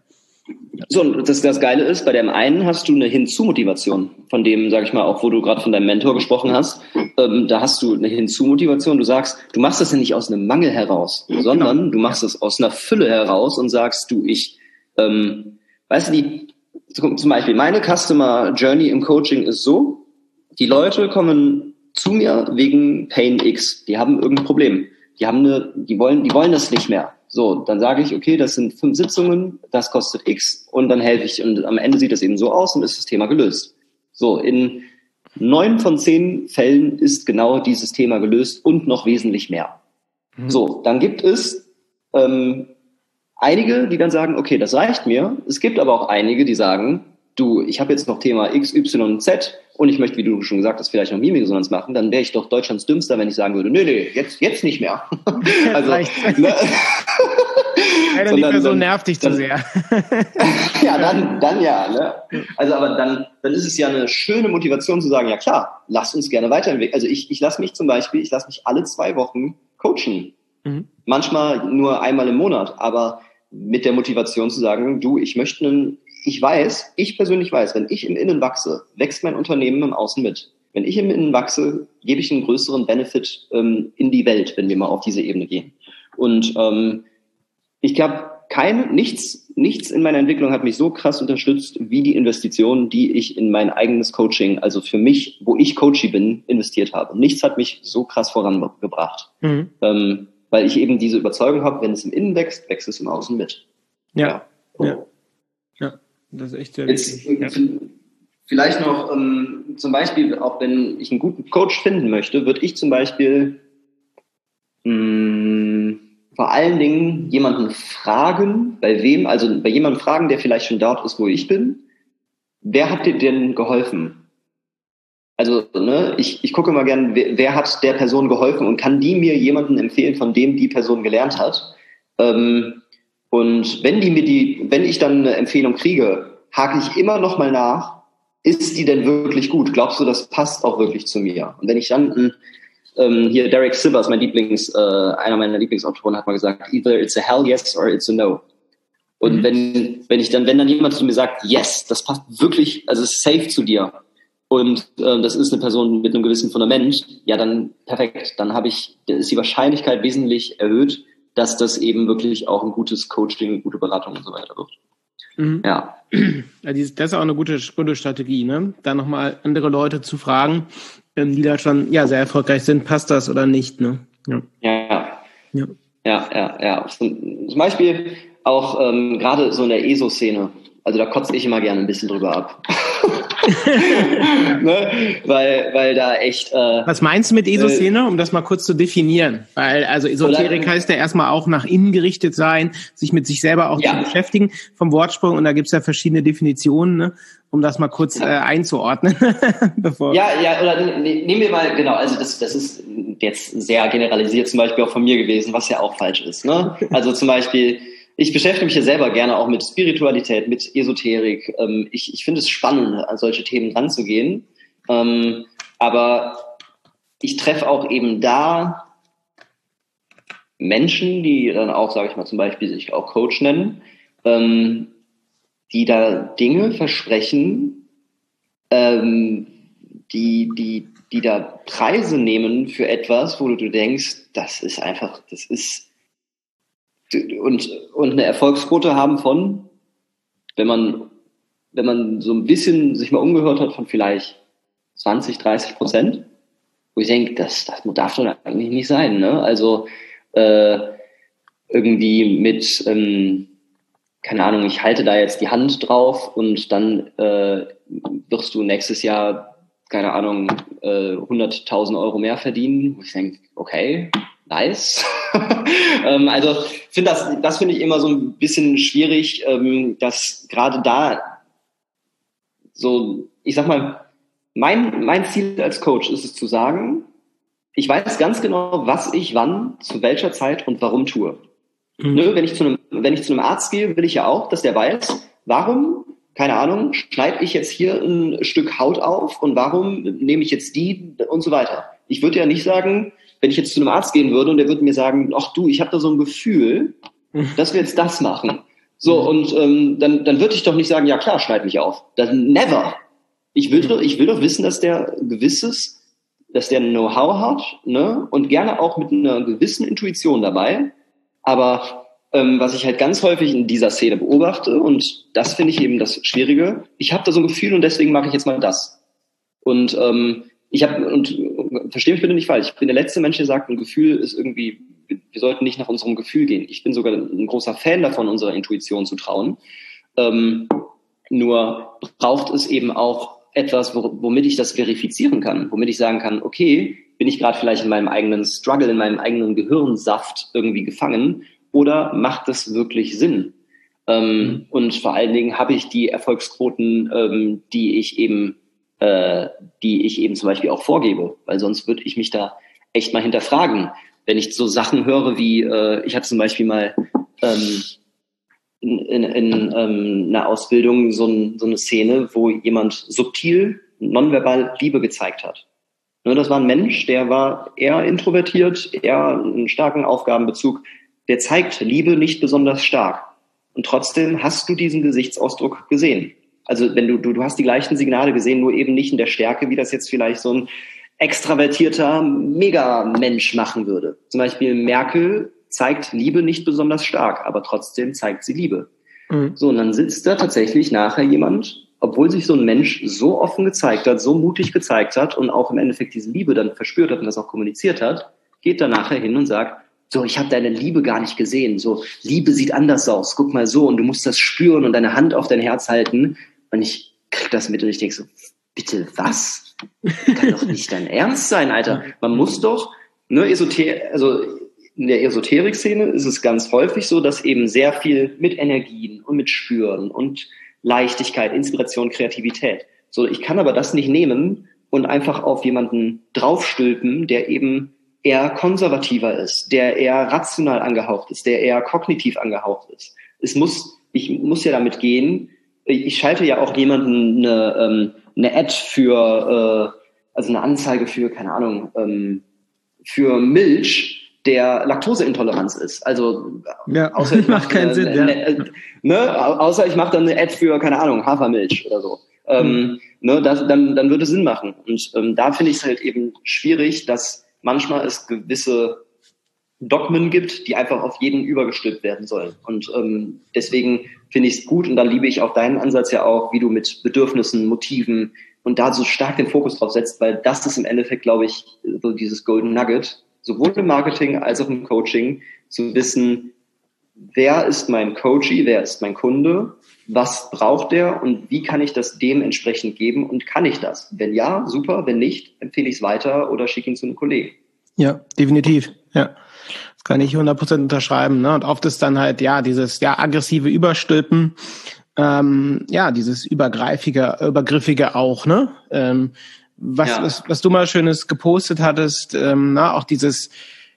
So, und das, das Geile ist, bei dem einen hast du eine Hinzu-Motivation, von dem, sag ich mal, auch wo du gerade von deinem Mentor gesprochen hast, ähm, da hast du eine Hinzu-Motivation, du sagst, du machst das ja nicht aus einem Mangel heraus, sondern genau. du machst es ja. aus einer Fülle heraus und sagst, du, ich, ähm, weißt du, die, zum Beispiel meine Customer Journey im Coaching ist so, die Leute kommen zu mir wegen Pain X, die haben irgendein Problem, die haben eine, die wollen, die wollen das nicht mehr. So, dann sage ich, okay, das sind fünf Sitzungen, das kostet X und dann helfe ich und am Ende sieht das eben so aus und ist das Thema gelöst. So, in neun von zehn Fällen ist genau dieses Thema gelöst und noch wesentlich mehr. Mhm. So, dann gibt es ähm, einige, die dann sagen, okay, das reicht mir. Es gibt aber auch einige, die sagen, du, ich habe jetzt noch Thema X, Y, Z und ich möchte, wie du schon gesagt hast, vielleicht noch Mimikresonanz machen, dann wäre ich doch Deutschlands Dümmster, wenn ich sagen würde, nee, nee, jetzt, jetzt nicht mehr. Also, ne? Leider die Person nervt dich zu sehr. Ja, dann, dann ja. Ne? Also, aber dann, dann ist es ja eine schöne Motivation zu sagen, ja klar, lass uns gerne weiterentwickeln. Also ich, ich lasse mich zum Beispiel, ich lasse mich alle zwei Wochen coachen. Mhm. Manchmal nur einmal im Monat, aber mit der Motivation zu sagen, du, ich möchte einen, ich weiß, ich persönlich weiß, wenn ich im Innen wachse, wächst mein Unternehmen im Außen mit. Wenn ich im Innen wachse, gebe ich einen größeren Benefit ähm, in die Welt, wenn wir mal auf diese Ebene gehen. Und ähm, ich glaube, kein, nichts, nichts in meiner Entwicklung hat mich so krass unterstützt, wie die Investitionen, die ich in mein eigenes Coaching, also für mich, wo ich Coachie bin, investiert habe. Nichts hat mich so krass vorangebracht. Mhm. Ähm, weil ich eben diese Überzeugung habe, wenn es im Innen wächst, wächst es im Außen mit. Ja, ja, ja. ja. Das ist echt sehr Jetzt, wichtig. Ja. Vielleicht noch ähm, zum Beispiel, auch wenn ich einen guten Coach finden möchte, würde ich zum Beispiel mh, vor allen Dingen jemanden fragen, bei wem, also bei jemandem fragen, der vielleicht schon dort ist, wo ich bin, wer hat dir denn geholfen? Also, ne, ich, ich gucke mal gern, wer, wer hat der Person geholfen und kann die mir jemanden empfehlen, von dem die Person gelernt hat? Ähm, und wenn die mir die, wenn ich dann eine Empfehlung kriege, hake ich immer noch mal nach, ist die denn wirklich gut? Glaubst du, das passt auch wirklich zu mir? Und wenn ich dann, ähm, hier Derek Sivers, mein Lieblings, äh, einer meiner Lieblingsautoren, hat mal gesagt, either it's a hell yes or it's a no. Und mhm. wenn, wenn ich dann, wenn dann jemand zu mir sagt, yes, das passt wirklich, also es ist safe zu dir, und äh, das ist eine Person mit einem gewissen Fundament, ja, dann perfekt, dann habe ich, ist die Wahrscheinlichkeit wesentlich erhöht, dass das eben wirklich auch ein gutes Coaching, eine gute Beratung und so weiter wird. Mhm. Ja. Ja, das ist auch eine gute, gute Strategie, ne? Da nochmal andere Leute zu fragen, die da schon ja sehr erfolgreich sind, passt das oder nicht, ne? Ja, ja, ja, ja. ja, ja. Zum Beispiel auch ähm, gerade so in der E S O-Szene, also da kotze ich immer gerne ein bisschen drüber ab. Ne? Weil, weil da echt... Äh, Was meinst du mit E S O-Szene, um das mal kurz zu definieren? Weil also Esoterik oder, heißt ja erstmal auch nach innen gerichtet sein, sich mit sich selber auch ja. zu beschäftigen vom Wortsprung, und da gibt's ja verschiedene Definitionen, ne? Um das mal kurz ja. äh, einzuordnen. Bevor ja, ja, oder ne, nehmen wir mal, genau, also das, das ist jetzt sehr generalisiert zum Beispiel auch von mir gewesen, was ja auch falsch ist. Ne? Also zum Beispiel... Ich beschäftige mich ja selber gerne auch mit Spiritualität, mit Esoterik. Ich, ich finde es spannend, an solche Themen ranzugehen. Aber ich treffe auch eben da Menschen, die dann auch, sage ich mal, zum Beispiel sich auch Coach nennen, die da Dinge versprechen, die, die, die da Preise nehmen für etwas, wo du denkst, das ist einfach, das ist und und eine Erfolgsquote haben von, wenn man wenn man so ein bisschen sich mal umgehört hat, von vielleicht zwanzig, dreißig Prozent, wo ich denke, das das darf doch eigentlich nicht sein, ne? Also äh, irgendwie mit ähm, keine Ahnung, ich halte da jetzt die Hand drauf und dann äh, wirst du nächstes Jahr, keine Ahnung, äh, hunderttausend Euro mehr verdienen, wo ich denke, okay, nice. ähm, also finde das, das finde ich immer so ein bisschen schwierig, ähm, dass gerade da so, ich sag mal, mein mein Ziel als Coach ist es zu sagen, ich weiß ganz genau, was ich wann, zu welcher Zeit und warum tue. Mhm. Ne, wenn ich zu einem wenn ich zu einem Arzt gehe, will ich ja auch, dass der weiß, warum, keine Ahnung, schneide ich jetzt hier ein Stück Haut auf und warum nehme ich jetzt die und so weiter. Ich würde ja nicht sagen, wenn ich jetzt zu einem Arzt gehen würde und der würde mir sagen, ach du, ich habe da so ein Gefühl, dass wir jetzt das machen. So, und ähm, dann, dann würde ich doch nicht sagen, ja klar, schneid mich auf. Das, never. Ich will, doch, ich will doch wissen, dass der gewisses, dass der ein Know-how hat, ne, und gerne auch mit einer gewissen Intuition dabei. Aber ähm, was ich halt ganz häufig in dieser Szene beobachte, und das finde ich eben das Schwierige, ich habe da so ein Gefühl und deswegen mache ich jetzt mal das. Und ähm, ich habe, und verstehe mich bitte nicht falsch, ich bin der letzte Mensch, der sagt, ein Gefühl ist irgendwie, wir sollten nicht nach unserem Gefühl gehen. Ich bin sogar ein großer Fan davon, unserer Intuition zu trauen. Ähm, nur braucht es eben auch etwas, womit ich das verifizieren kann, womit ich sagen kann, okay, bin ich gerade vielleicht in meinem eigenen Struggle, in meinem eigenen Gehirnsaft irgendwie gefangen, oder macht das wirklich Sinn? Ähm, mhm. Und vor allen Dingen habe ich die Erfolgsquoten, ähm, die ich eben äh, die ich eben zum Beispiel auch vorgebe, weil sonst würde ich mich da echt mal hinterfragen. Wenn ich so Sachen höre wie, äh, ich hatte zum Beispiel mal ähm, in, in, in ähm, einer Ausbildung so, ein, so eine Szene, wo jemand subtil, nonverbal Liebe gezeigt hat. Ne, das war ein Mensch, der war eher introvertiert, eher einen starken Aufgabenbezug. Der zeigt Liebe nicht besonders stark. Und trotzdem hast du diesen Gesichtsausdruck gesehen. Also wenn du, du, du hast die gleichen Signale gesehen, nur eben nicht in der Stärke, wie das jetzt vielleicht so ein extravertierter Megamensch machen würde. Zum Beispiel Merkel zeigt Liebe nicht besonders stark, aber trotzdem zeigt sie Liebe. Mhm. So, und dann sitzt da tatsächlich nachher jemand, obwohl sich so ein Mensch so offen gezeigt hat, so mutig gezeigt hat und auch im Endeffekt diese Liebe dann verspürt hat und das auch kommuniziert hat, geht da nachher hin und sagt, so, ich habe deine Liebe gar nicht gesehen. So, Liebe sieht anders aus. Guck mal so, und du musst das spüren und deine Hand auf dein Herz halten. Und ich krieg das mit und ich denke so, bitte was? Kann doch nicht dein Ernst sein, Alter. Man muss doch, ne, Esoter- also in der Esoterik-Szene ist es ganz häufig so, dass eben sehr viel mit Energien und mit Spüren und Leichtigkeit, Inspiration, Kreativität. So, ich kann aber das nicht nehmen und einfach auf jemanden draufstülpen, der eben eher konservativer ist, der eher rational angehaucht ist, der eher kognitiv angehaucht ist. Es muss, ich muss ja damit gehen, ich schalte ja auch jemanden eine, ähm, eine Ad für, äh, also eine Anzeige für, keine Ahnung, ähm, für Milch, der Laktoseintoleranz ist. Also ja, außer ich macht keinen Sinn, eine, ja. eine, ne, außer ich mache dann eine Ad für, keine Ahnung, Hafermilch oder so. Ähm, hm. ne, das, dann, dann würde es Sinn machen. Und ähm, da finde ich es halt eben schwierig, dass manchmal es gewisse Dogmen gibt, die einfach auf jeden übergestülpt werden sollen. Und ähm, deswegen finde ich es gut und da liebe ich auch deinen Ansatz ja auch, wie du mit Bedürfnissen, Motiven und da so stark den Fokus drauf setzt, weil das ist im Endeffekt, glaube ich, so dieses Golden Nugget, sowohl im Marketing als auch im Coaching, zu wissen, wer ist mein Coachee, wer ist mein Kunde, was braucht der und wie kann ich das dementsprechend geben und kann ich das? Wenn ja, super, wenn nicht, empfehle ich es weiter oder schicke ihn zu einem Kollegen. Ja, definitiv, ja. Das kann ich hundert Prozent unterschreiben, ne? Und oft ist dann halt, ja, dieses, ja, aggressive Überstülpen, ähm, ja, dieses übergreifige, übergriffige auch, ne? Ähm, was, ja. was, was du mal Schönes gepostet hattest, ähm, na, auch dieses,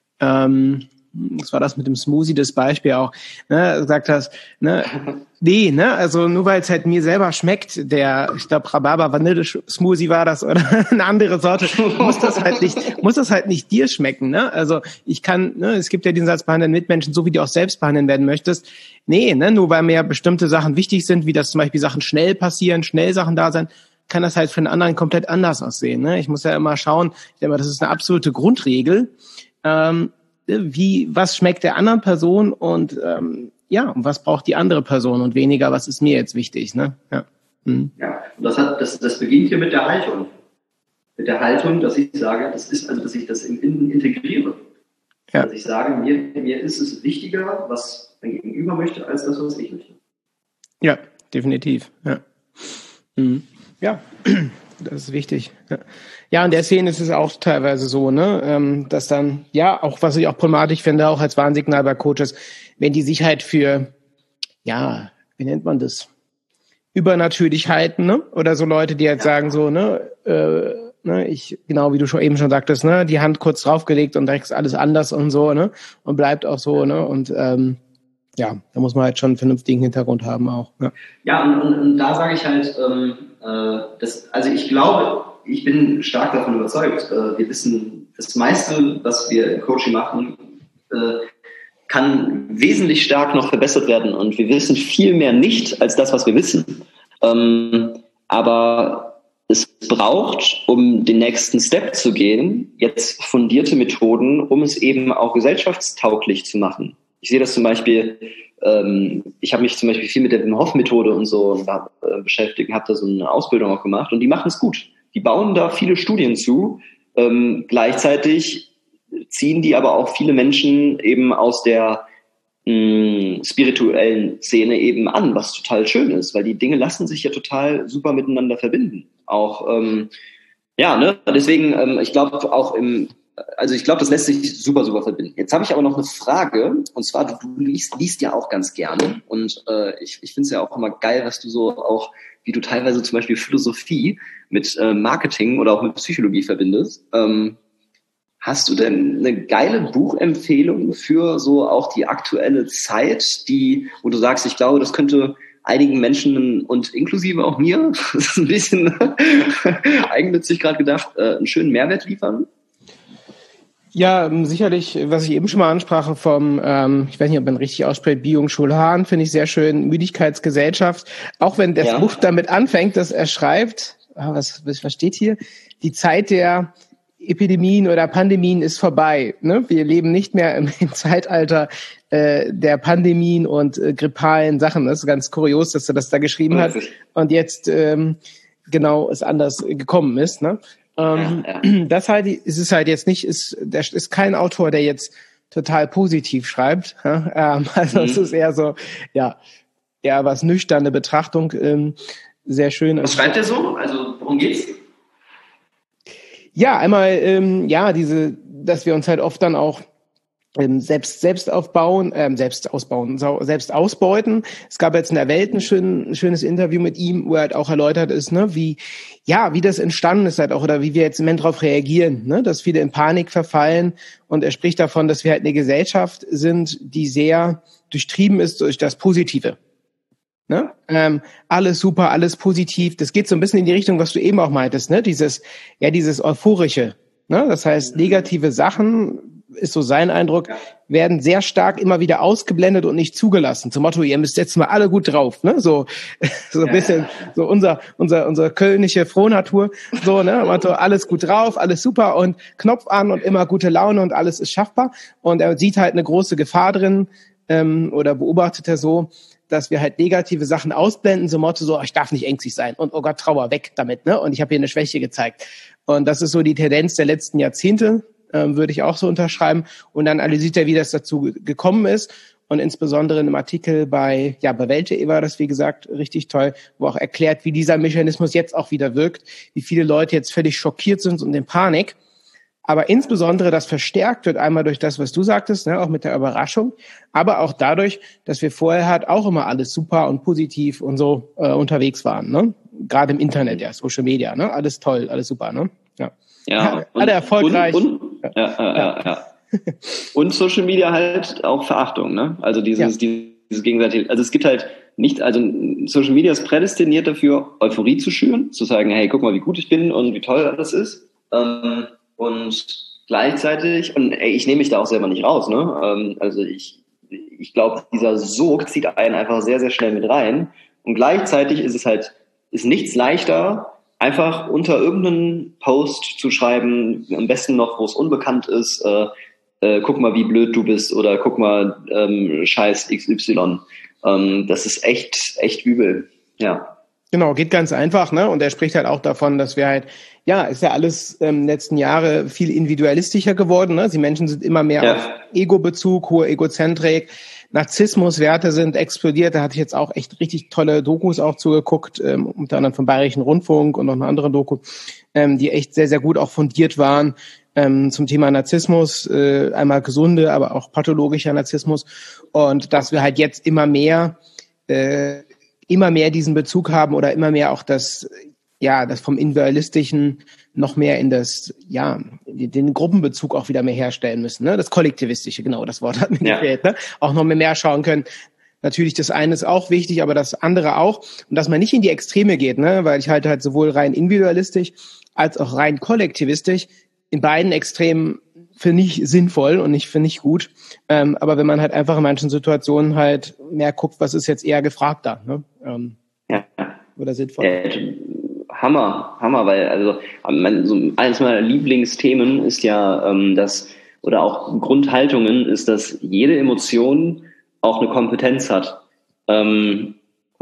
ähm, was war das mit dem Smoothie, das Beispiel auch, ne, gesagt hast, ne, nee, ne, also nur weil es halt mir selber schmeckt, der, ich glaube, Rhabarber-Vanille-Smoothie war das oder eine andere Sorte, muss das halt nicht, muss das halt nicht dir schmecken, ne, also ich kann, ne, es gibt ja diesen Satz, behandeln Mitmenschen so, wie du auch selbst behandeln werden möchtest, nee, ne, nur weil mir bestimmte Sachen wichtig sind, wie das zum Beispiel Sachen schnell passieren, schnell Sachen da sein, kann das halt für einen anderen komplett anders aussehen, ne, ich muss ja immer schauen, ich denke mal, das ist eine absolute Grundregel, ähm, wie, was schmeckt der anderen Person und ähm, ja, und was braucht die andere Person und weniger, was ist mir jetzt wichtig, ne? Ja, mhm. Ja, und das hat, das, das beginnt hier mit der Haltung. Mit der Haltung, dass ich sage, das ist, also dass ich das im Innen integriere. Ja. Dass ich sage, mir, mir ist es wichtiger, was mein Gegenüber möchte, als das, was ich möchte. Ja, definitiv. Ja. Mhm. Ja. Das ist wichtig. Ja. Ja, in der Szene ist es auch teilweise so, ne, ähm, dass dann, ja, auch was ich auch problematisch finde, auch als Warnsignal bei Coaches, wenn die sich halt für, ja, wie nennt man das, Übernatürlichkeiten, ne, oder so Leute, die halt ja. sagen so, ne, äh, ne, ich, genau wie du schon eben schon sagtest, ne, die Hand kurz draufgelegt und direkt ist alles anders und so, ne, und bleibt auch so, ne, und ähm, ja, da muss man halt schon einen vernünftigen Hintergrund haben auch. Ja, ja und, und, und da sage ich halt, ähm, äh, das, also ich glaube, ich bin stark davon überzeugt, äh, wir wissen, das meiste, was wir im Coaching machen, äh, kann wesentlich stark noch verbessert werden und wir wissen viel mehr nicht als das, was wir wissen. Ähm, aber es braucht, um den nächsten Step zu gehen, jetzt fundierte Methoden, um es eben auch gesellschaftstauglich zu machen. Ich sehe das zum Beispiel, ähm, ich habe mich zum Beispiel viel mit der Wim Hof Methode und so äh, beschäftigt, habe da so eine Ausbildung auch gemacht und die machen es gut. Die bauen da viele Studien zu. Ähm, gleichzeitig ziehen die aber auch viele Menschen eben aus der mh, spirituellen Szene eben an, was total schön ist, weil die Dinge lassen sich ja total super miteinander verbinden. Auch, ähm, ja, ne, deswegen, ähm, ich glaube auch im Also ich glaube, das lässt sich super, super verbinden. Jetzt habe ich aber noch eine Frage, und zwar, du, du liest, liest ja auch ganz gerne und äh, ich, ich finde es ja auch immer geil, was du so auch, wie du teilweise zum Beispiel Philosophie mit äh, Marketing oder auch mit Psychologie verbindest. Ähm, Hast du denn eine geile Buchempfehlung für so auch die aktuelle Zeit, die, wo du sagst, ich glaube, das könnte einigen Menschen und inklusive auch mir, das ist ein bisschen eigennützig gerade gedacht, einen schönen Mehrwert liefern? Ja, sicherlich, was ich eben schon mal ansprach vom, ähm, ich weiß nicht, ob man richtig ausspricht, Byung-Chul Han, finde ich sehr schön, Müdigkeitsgesellschaft. Auch wenn das ja. Buch damit anfängt, dass er schreibt, was, was steht hier? Die Zeit der Epidemien oder Pandemien ist vorbei. Ne? Wir leben nicht mehr im, im Zeitalter äh, der Pandemien und äh, grippalen Sachen. Das ist ganz kurios, dass er das da geschrieben hat und jetzt ähm, genau es anders gekommen ist. Ne? Ähm, ja, ja. Das halt ist es halt jetzt nicht. Ist der ist kein Autor, der jetzt total positiv schreibt. Ja? Ähm, also mhm. es ist eher so, ja, eher was nüchterne Betrachtung. Ähm, sehr schön. Was schreibt er so? Also worum geht's? Ja, einmal, ähm, ja, diese, dass wir uns halt oft dann auch ähm, selbst selbst aufbauen, ähm, selbst ausbauen, selbst ausbeuten. Es gab jetzt in der Welt ein, schön, ein schönes Interview mit ihm, wo er halt auch erläutert ist, ne, wie, ja, wie das entstanden ist halt auch, oder wie wir jetzt im Moment darauf reagieren, ne, dass viele in Panik verfallen. Und er spricht davon, dass wir halt eine Gesellschaft sind, die sehr durchtrieben ist durch das Positive. Ne? Ähm, alles super, alles positiv. Das geht so ein bisschen in die Richtung, was du eben auch meintest, ne? Dieses, ja, dieses Euphorische. Ne? Das heißt, negative Sachen, ist so sein Eindruck, werden sehr stark immer wieder ausgeblendet und nicht zugelassen. Zum Motto, ihr müsst jetzt mal alle gut drauf, ne? So, so ein bisschen, so unser, unser, unser kölnische Frohnatur. So, ne? Motto, alles gut drauf, alles super und Knopf an und immer gute Laune und alles ist schaffbar. Und er sieht halt eine große Gefahr drin, ähm, oder beobachtet er so, dass wir halt negative Sachen ausblenden, so Motto so, ich darf nicht ängstlich sein und oh Gott, Trauer, weg damit, ne? Und ich habe hier eine Schwäche gezeigt. Und das ist so die Tendenz der letzten Jahrzehnte, ähm, würde ich auch so unterschreiben. Und dann analysiert er, wie das dazu gekommen ist. Und insbesondere in einem Artikel bei, ja, bei Welt.de war das, wie gesagt, richtig toll, wo auch erklärt, wie dieser Mechanismus jetzt auch wieder wirkt, wie viele Leute jetzt völlig schockiert sind und in Panik. Aber insbesondere das verstärkt wird einmal durch das, was du sagtest, ne, auch mit der Überraschung, aber auch dadurch, dass wir vorher halt auch immer alles super und positiv und so äh, unterwegs waren, ne? Gerade im Internet, ja, Social Media, ne? Alles toll, alles super, ne? Ja, ja, ja alle erfolgreich. Und, und, ja, ja, ja, ja. Und Social Media halt auch Verachtung, ne? Also dieses, ja. dieses gegenseitige, also es gibt halt nicht, also Social Media ist prädestiniert dafür, Euphorie zu schüren, zu sagen, hey, guck mal, wie gut ich bin und wie toll das ist. Ähm, Und gleichzeitig, und ey, ich nehme mich da auch selber nicht raus, ne? Ähm, also ich, ich glaube, dieser Sog zieht einen einfach sehr, sehr schnell mit rein. Und gleichzeitig ist es halt, ist nichts leichter, einfach unter irgendeinen Post zu schreiben, am besten noch, wo es unbekannt ist, äh, äh, guck mal, wie blöd du bist oder guck mal, ähm, Scheiß X Y. Ähm, das ist echt, echt übel, ja. Genau, geht ganz einfach, ne? Und er spricht halt auch davon, dass wir halt, ja, ist ja alles ähm, letzten Jahre viel individualistischer geworden, ne? Die Menschen sind immer mehr ja. auf Ego-Bezug, hohe Egozentrik, Narzissmuswerte sind explodiert. Da hatte ich jetzt auch echt richtig tolle Dokus auch zugeguckt, ähm, unter anderem vom Bayerischen Rundfunk und noch eine andere Doku, ähm, die echt sehr, sehr gut auch fundiert waren ähm, zum Thema Narzissmus, äh, einmal gesunde, aber auch pathologischer Narzissmus. Und dass wir halt jetzt immer mehr äh, immer mehr diesen Bezug haben oder immer mehr auch das, ja, das vom Individualistischen noch mehr in das, ja, den Gruppenbezug auch wieder mehr herstellen müssen, ne? Das Kollektivistische, genau, das Wort hat mir ja. gefällt, ne? Auch noch mehr, mehr schauen können. Natürlich, das eine ist auch wichtig, aber das andere auch. Und dass man nicht in die Extreme geht, ne? Weil ich halte halt sowohl rein individualistisch als auch rein kollektivistisch in beiden Extremen finde ich sinnvoll und nicht finde ich gut. Ähm, aber wenn man halt einfach in manchen Situationen halt mehr guckt, was ist jetzt eher gefragter, ne? Ähm, ja. Oder sinnvoll. Äh, Hammer, Hammer, weil also mein, so eines meiner Lieblingsthemen ist ja, ähm, dass, oder auch Grundhaltungen ist, dass jede Emotion auch eine Kompetenz hat. Ähm,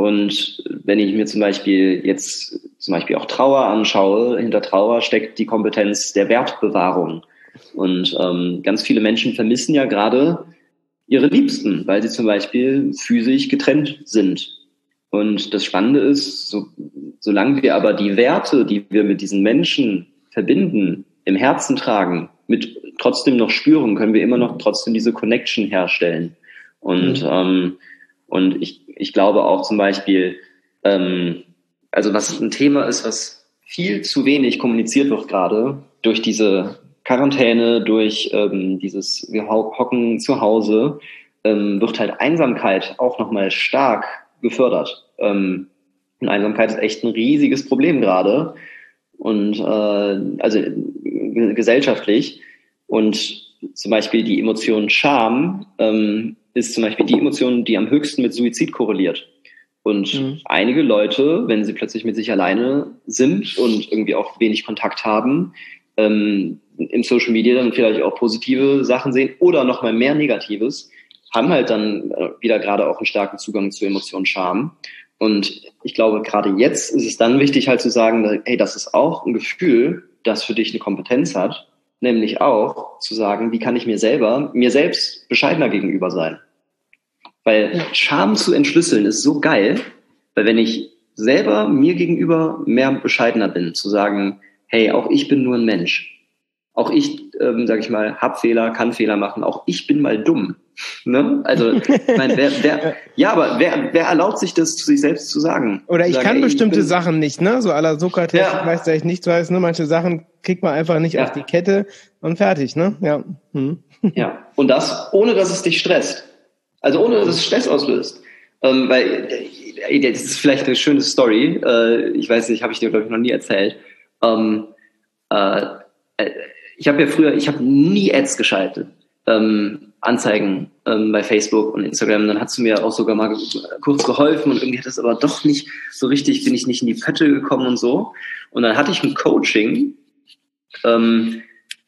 und wenn ich mir zum Beispiel jetzt zum Beispiel auch Trauer anschaue, hinter Trauer steckt die Kompetenz der Wertbewahrung. Und ähm, ganz viele Menschen vermissen ja gerade ihre Liebsten, weil sie zum Beispiel physisch getrennt sind. Und das Spannende ist, so, solange wir aber die Werte, die wir mit diesen Menschen verbinden, im Herzen tragen, mit trotzdem noch spüren, können wir immer noch trotzdem diese Connection herstellen. Und, mhm. ähm, und ich, ich glaube auch zum Beispiel, ähm, also was ein Thema ist, was viel zu wenig kommuniziert wird gerade durch diese Quarantäne, durch ähm, dieses wir hocken zu Hause, ähm, wird halt Einsamkeit auch nochmal stark gefördert. Ähm, und Einsamkeit ist echt ein riesiges Problem gerade und äh, also g- gesellschaftlich. Und zum Beispiel die Emotion Scham ähm, ist zum Beispiel die Emotion, die am höchsten mit Suizid korreliert. Und mhm. einige Leute, wenn sie plötzlich mit sich alleine sind und irgendwie auch wenig Kontakt haben, ähm, im Social Media dann vielleicht auch positive Sachen sehen oder noch mal mehr Negatives, haben halt dann wieder gerade auch einen starken Zugang zur Emotion Scham. Und ich glaube, gerade jetzt ist es dann wichtig halt zu sagen, hey, das ist auch ein Gefühl, das für dich eine Kompetenz hat, nämlich auch zu sagen, wie kann ich mir selber, mir selbst bescheidener gegenüber sein? Weil ja. Scham zu entschlüsseln ist so geil, weil wenn ich selber mir gegenüber mehr bescheidener bin, zu sagen, hey, auch ich bin nur ein Mensch. Auch ich, ähm, sag ich mal, hab Fehler, kann Fehler machen. Auch ich bin mal dumm. Ne? Also, ich meine, wer, wer, ja, aber wer, wer erlaubt sich das zu sich selbst zu sagen? Oder ich sagen, kann ey, bestimmte ich bin, Sachen nicht, ne? So à la Sokrates, ja. ich weiß, dass ich nichts weiß, ne? Manche Sachen kriegt man einfach nicht ja. auf die Kette und fertig, ne? Ja. Hm. Ja. Und das, ohne dass es dich stresst. Also, ohne dass es Stress auslöst. Ähm, weil, äh, das ist vielleicht eine schöne Story. Äh, ich weiß nicht, habe ich dir, glaube ich, noch nie erzählt. Ähm, äh, ich habe ja früher, ich habe nie Ads geschaltet. Ähm, Anzeigen ähm, bei Facebook und Instagram, dann hast du mir auch sogar mal kurz geholfen und irgendwie hat das aber doch nicht so richtig, bin ich nicht in die Pötte gekommen und so. Und dann hatte ich ein Coaching, ähm,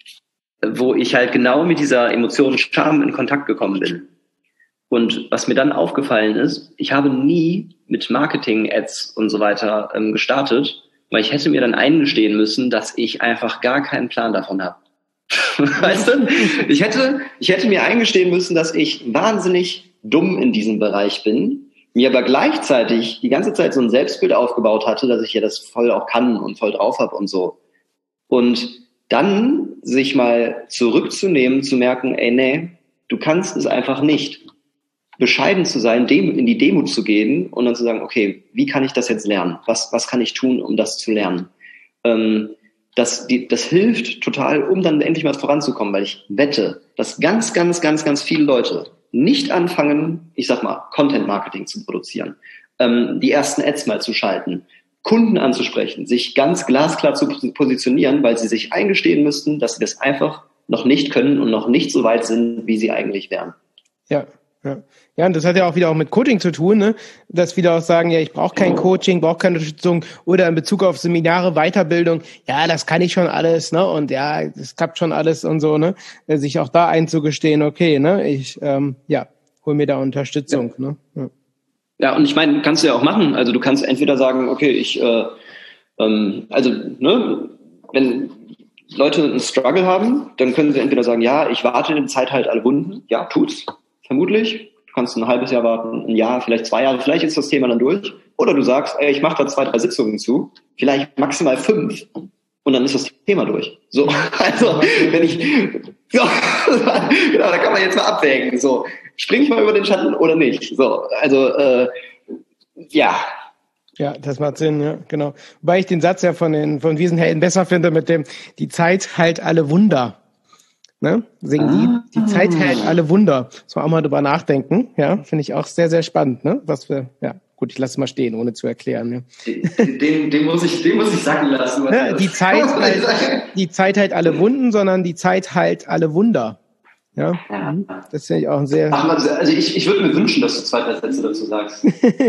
wo ich halt genau mit dieser Emotion Scham in Kontakt gekommen bin. Und was mir dann aufgefallen ist, ich habe nie mit Marketing-Ads und so weiter ähm, gestartet, weil ich hätte mir dann eingestehen müssen, dass ich einfach gar keinen Plan davon habe. Weißt du? Ich hätte, ich hätte mir eingestehen müssen, dass ich wahnsinnig dumm in diesem Bereich bin, mir aber gleichzeitig die ganze Zeit so ein Selbstbild aufgebaut hatte, dass ich ja das voll auch kann und voll drauf habe und so. Und dann sich mal zurückzunehmen, zu merken, ey, nee, du kannst es einfach nicht. Bescheiden zu sein, dem, in die Demut zu gehen und dann zu sagen, okay, wie kann ich das jetzt lernen? Was, was kann ich tun, um das zu lernen? Ähm, Das, die, das hilft total, um dann endlich mal voranzukommen, weil ich wette, dass ganz, ganz, ganz, ganz viele Leute nicht anfangen, ich sag mal, Content-Marketing zu produzieren, ähm, die ersten Ads mal zu schalten, Kunden anzusprechen, sich ganz glasklar zu positionieren, weil sie sich eingestehen müssten, dass sie das einfach noch nicht können und noch nicht so weit sind, wie sie eigentlich wären. Ja. Ja. ja, und das hat ja auch wieder auch mit Coaching zu tun, ne? Dass viele auch sagen, ja, ich brauche kein Coaching, brauche keine Unterstützung oder in Bezug auf Seminare, Weiterbildung, ja, das kann ich schon alles, ne? Und ja, das klappt schon alles und so, ne? Sich auch da einzugestehen, okay, ne? Ich, ähm, ja, hol mir da Unterstützung, ja. ne? Ja. ja, und ich meine, kannst du ja auch machen. Also du kannst entweder sagen, okay, ich, äh, ähm, also, ne, wenn Leute einen Struggle haben, dann können sie entweder sagen, ja, ich warte in der Zeit halt alle Wunden, ja, tut's. Vermutlich. Du kannst ein halbes Jahr warten, ein Jahr, vielleicht zwei Jahre, vielleicht ist das Thema dann durch. Oder du sagst, ey, ich mache da zwei, drei Sitzungen zu, vielleicht maximal fünf. Und dann ist das Thema durch. So, also, wenn ich, so, genau, da kann man jetzt mal abwägen. So, springe ich mal über den Schatten oder nicht? So, also, äh, ja. Ja, das macht Sinn, ja, genau. Wobei ich den Satz ja von den, von Wiesenhelden besser finde mit dem, die Zeit heilt alle Wunder. Ne? Singen ah. die, die Zeit hält alle Wunder. Muss man auch mal drüber nachdenken. Ja, finde ich auch sehr, sehr spannend. Ne? Was für, ja, gut, ich lasse es mal stehen, ohne zu erklären. Ne? Den, den, den muss ich, den muss ich sagen lassen. Ne? Die Zeit, halt, die Zeit hält alle Wunden, sondern die Zeit heilt alle Wunder. Ja, ja. Das finde ich auch ein sehr. Ach, also ich, ich würde mir wünschen, dass du zwei, drei Sätze dazu sagst.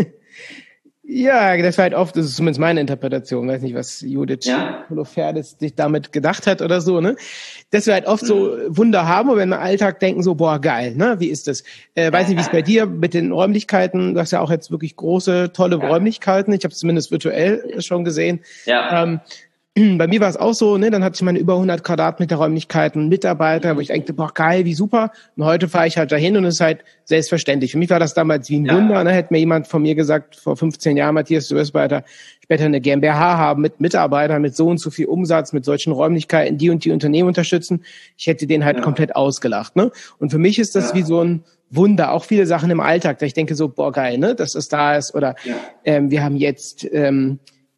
Ja, das war halt oft, das ist zumindest meine Interpretation, weiß nicht, was Judith ja. Holofernes sich damit gedacht hat oder so, ne? Dass wir halt oft so Wunder haben, wo wir im Alltag denken so, boah, geil, ne? Wie ist das? Äh, weiß nicht, wie es bei dir mit den Räumlichkeiten, du hast ja auch jetzt wirklich große, tolle ja. Räumlichkeiten, ich habe es zumindest virtuell schon gesehen. Ja. Ähm, bei mir war es auch so, ne, dann hatte ich meine über hundert Quadratmeter Räumlichkeiten, Mitarbeiter, wo ich dachte, boah, geil, wie super. Und heute fahre ich halt dahin und es ist halt selbstverständlich. Für mich war das damals wie ein ja. Wunder, ne, hätte mir jemand von mir gesagt, vor fünfzehn Jahren, Matthias, du wirst weiter später eine GmbH haben mit Mitarbeitern, mit so und so viel Umsatz, mit solchen Räumlichkeiten, die und die Unternehmen unterstützen. Ich hätte den halt ja. komplett ausgelacht, ne. Und für mich ist das ja. wie so ein Wunder, auch viele Sachen im Alltag, da ich denke so, boah, geil, ne, dass es da ist. Oder ja. ähm, wir haben jetzt, ähm,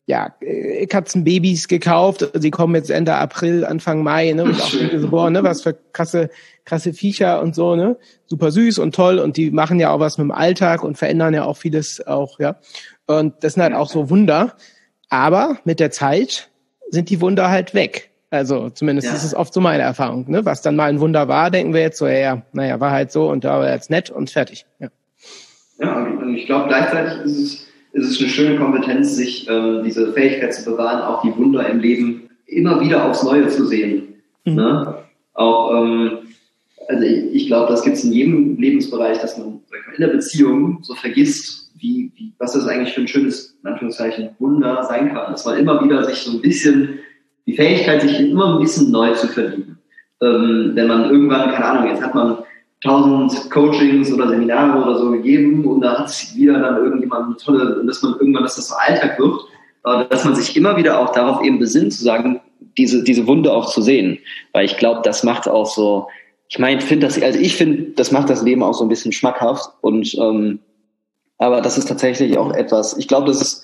ja, Katzenbabys gekauft. Sie kommen jetzt Ende April, Anfang Mai, ne? Und auch so, boah, ne, was für krasse, krasse Viecher und so, ne? Super süß und toll. Und die machen ja auch was mit dem Alltag und verändern ja auch vieles auch, ja. Und das sind halt auch so Wunder. Aber mit der Zeit sind die Wunder halt weg. Also zumindest ja. ist es oft so meine Erfahrung, ne? Was dann mal ein Wunder war, denken wir jetzt so, ja, naja, war halt so und da war jetzt nett und fertig. Ja, ja und ich glaube, gleichzeitig ist es ist es eine schöne Kompetenz, sich ähm, diese Fähigkeit zu bewahren, auch die Wunder im Leben immer wieder aufs Neue zu sehen. Mhm. Ne? Auch, ähm, also ich, ich glaube, das gibt es in jedem Lebensbereich, dass man in der Beziehung so vergisst, wie, wie, was das eigentlich für ein schönes, in Anführungszeichen, Wunder sein kann. Dass man immer wieder sich so ein bisschen, die Fähigkeit, sich immer ein bisschen neu zu verlieben. Ähm, wenn man irgendwann, keine Ahnung, jetzt hat man tausend Coachings oder Seminare oder so gegeben und da hat wieder dann irgendjemand eine tolle, dass man irgendwann, dass das so Alltag wird, dass man sich immer wieder auch darauf eben besinnt, zu sagen, diese, diese Wunde auch zu sehen. Weil ich glaube, das macht auch so, ich meine, finde das, also ich finde, das macht das Leben auch so ein bisschen schmackhaft und, ähm, aber das ist tatsächlich auch etwas, ich glaube, das ist,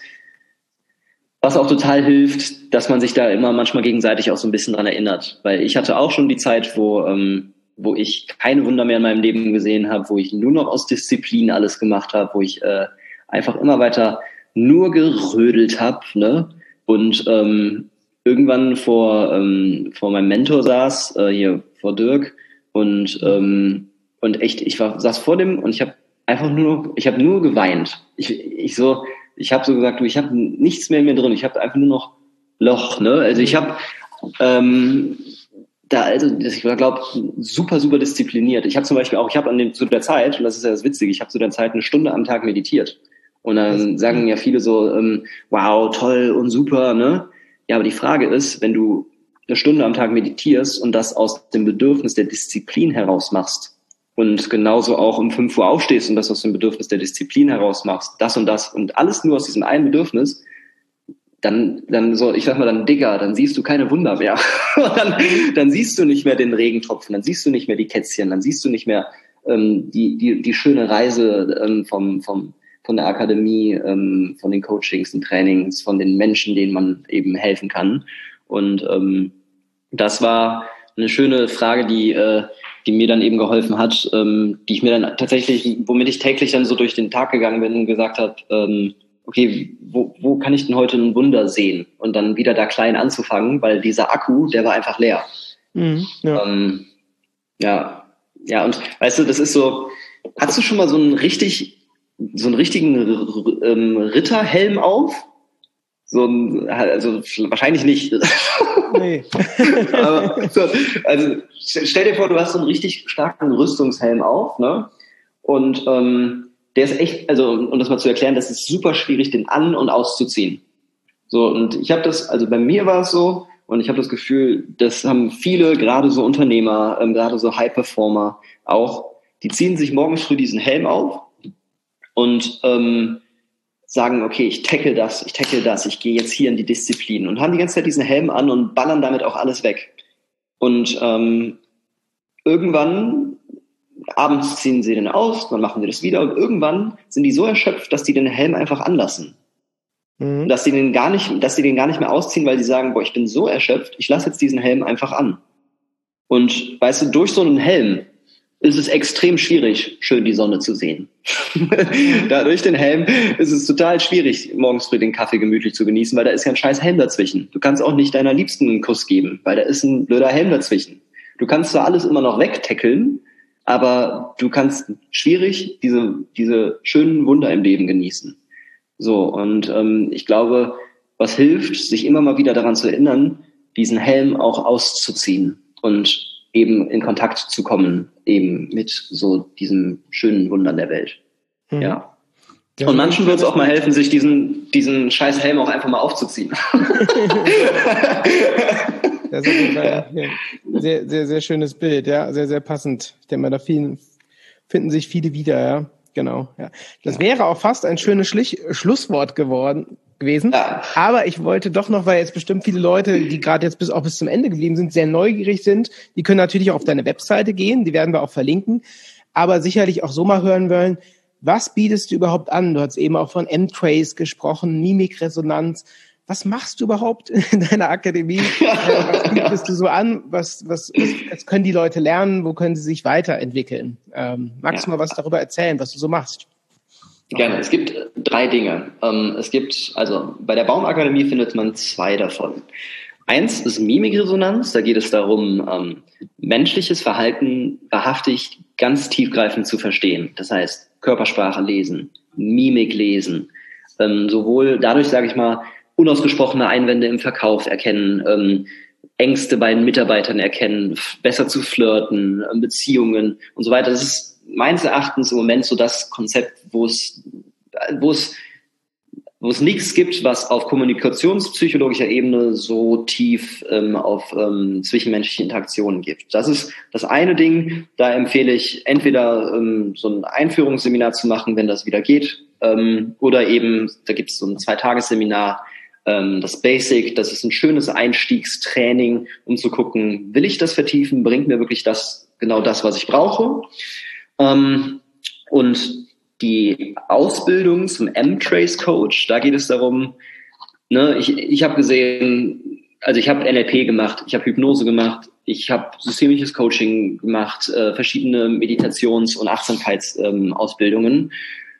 was auch total hilft, dass man sich da immer manchmal gegenseitig auch so ein bisschen dran erinnert. Weil ich hatte auch schon die Zeit, wo, ähm, wo ich keine Wunder mehr in meinem Leben gesehen habe, wo ich nur noch aus Disziplin alles gemacht habe, wo ich äh, einfach immer weiter nur gerödelt habe, ne? Und ähm, irgendwann vor ähm, vor meinem Mentor saß, äh, hier vor Dirk und ähm, und echt, ich war saß vor dem und ich habe einfach nur, ich habe nur geweint. Ich ich so, ich habe so gesagt, du, ich habe nichts mehr in mir drin, ich habe einfach nur noch Loch, ne? Also ich habe ähm, da, also ich glaube, super, super diszipliniert. Ich habe zum Beispiel auch, ich habe an dem zu der Zeit, und das ist ja das Witzige, ich habe zu der Zeit eine Stunde am Tag meditiert. Und dann sagen ja viele so, ähm, wow, toll und super, ne? Ja, aber die Frage ist, wenn du eine Stunde am Tag meditierst und das aus dem Bedürfnis der Disziplin heraus machst und genauso auch um fünf Uhr aufstehst und das aus dem Bedürfnis der Disziplin heraus machst, das und das und alles nur aus diesem einen Bedürfnis, dann, dann so, ich sag mal, dann Digga, dann siehst du keine Wunder mehr. dann, dann siehst du nicht mehr den Regentropfen, dann siehst du nicht mehr die Kätzchen, dann siehst du nicht mehr ähm, die, die, die schöne Reise ähm, vom, vom, von der Akademie, ähm, von den Coachings und Trainings, von den Menschen, denen man eben helfen kann. Und ähm, das war eine schöne Frage, die, äh, die mir dann eben geholfen hat, ähm, die ich mir dann tatsächlich, womit ich täglich dann so durch den Tag gegangen bin und gesagt habe, ähm, okay, wo, wo kann ich denn heute ein Wunder sehen? Und dann wieder da klein anzufangen, weil dieser Akku, der war einfach leer. Mhm, ja. Ähm, ja, ja, und weißt du, das ist so, hast du schon mal so einen richtig, so einen richtigen ähm, Ritterhelm auf? So ein, also wahrscheinlich nicht. Nee. Aber, so, also stell dir vor, du hast so einen richtig starken Rüstungshelm auf, ne? Und ähm, der ist echt, also um das mal zu erklären, das ist super schwierig, den an- und auszuziehen. So, und ich habe das, also bei mir war es so, und ich habe das Gefühl, das haben viele, gerade so Unternehmer, ähm, gerade so High-Performer auch, die ziehen sich morgens früh diesen Helm auf und ähm, sagen, okay, ich tackle das, ich tackle das, ich gehe jetzt hier in die Disziplin und haben die ganze Zeit diesen Helm an und ballern damit auch alles weg. Und ähm, irgendwann, abends ziehen sie den aus, dann machen sie das wieder und irgendwann sind die so erschöpft, dass die den Helm einfach anlassen. Mhm. Dass sie den gar nicht, dass sie den gar nicht mehr ausziehen, weil sie sagen, boah, ich bin so erschöpft, ich lasse jetzt diesen Helm einfach an. Und weißt du, durch so einen Helm ist es extrem schwierig, schön die Sonne zu sehen. Da durch den Helm ist es total schwierig, morgens früh den Kaffee gemütlich zu genießen, weil da ist ja ein scheiß Helm dazwischen. Du kannst auch nicht deiner Liebsten einen Kuss geben, weil da ist ein blöder Helm dazwischen. Du kannst zwar alles immer noch wegtackeln, aber du kannst schwierig diese, diese schönen Wunder im Leben genießen. So, und ähm, ich glaube, was hilft, sich immer mal wieder daran zu erinnern, diesen Helm auch auszuziehen und eben in Kontakt zu kommen, eben mit so diesen schönen Wundern der Welt. Mhm. Ja. Und manchen wird es auch mal helfen, sich diesen, diesen scheiß Helm auch einfach mal aufzuziehen. Das ist auf jeden Fall ein sehr, sehr, sehr schönes Bild, ja, sehr, sehr passend. Ich denke mal, da finden, finden sich viele wieder, ja, genau, ja. Das ja. wäre auch fast ein schönes Schlich- Schlusswort geworden, gewesen. Ja. Aber ich wollte doch noch, weil jetzt bestimmt viele Leute, die gerade jetzt bis auch bis zum Ende geblieben sind, sehr neugierig sind, die können natürlich auch auf deine Webseite gehen, die werden wir auch verlinken, aber sicherlich auch so mal hören wollen, was bietest du überhaupt an? Du hast eben auch von M-Trace gesprochen, Mimikresonanz. was machst du überhaupt in deiner Akademie? äh, was bietest du so an? Was, was, was, was können die Leute lernen? Wo können sie sich weiterentwickeln? Ähm, magst ja. du mal was darüber erzählen, was du so machst? Gerne. Es gibt drei Dinge. Ähm, es gibt, also bei der Baumakademie findet man zwei davon. Eins ist Mimikresonanz. Da geht es darum, ähm, menschliches Verhalten wahrhaftig ganz tiefgreifend zu verstehen. Das heißt, Körpersprache lesen, Mimik lesen, ähm, sowohl dadurch, sage ich mal, unausgesprochene Einwände im Verkauf erkennen, ähm, Ängste bei den Mitarbeitern erkennen, f- besser zu flirten, äh, Beziehungen und so weiter. Das ist meines Erachtens im Moment so das Konzept, wo es, wo es, wo es nichts gibt, was auf kommunikationspsychologischer Ebene so tief ähm, auf ähm, zwischenmenschliche Interaktionen gibt. Das ist das eine Ding. Da empfehle ich entweder ähm, so ein Einführungsseminar zu machen, wenn das wieder geht, ähm, oder eben, da gibt es so ein Zweitagesseminar, ähm, das Basic. Das ist ein schönes Einstiegstraining, um zu gucken, will ich das vertiefen? Bringt mir wirklich das genau das, was ich brauche? Ähm, und die Ausbildung zum M-Trace-Coach, da geht es darum, ne, ich, ich habe gesehen, also ich habe N L P gemacht, ich habe Hypnose gemacht, ich habe systemisches Coaching gemacht, äh, verschiedene Meditations- und Achtsamkeitsausbildungen. Ähm,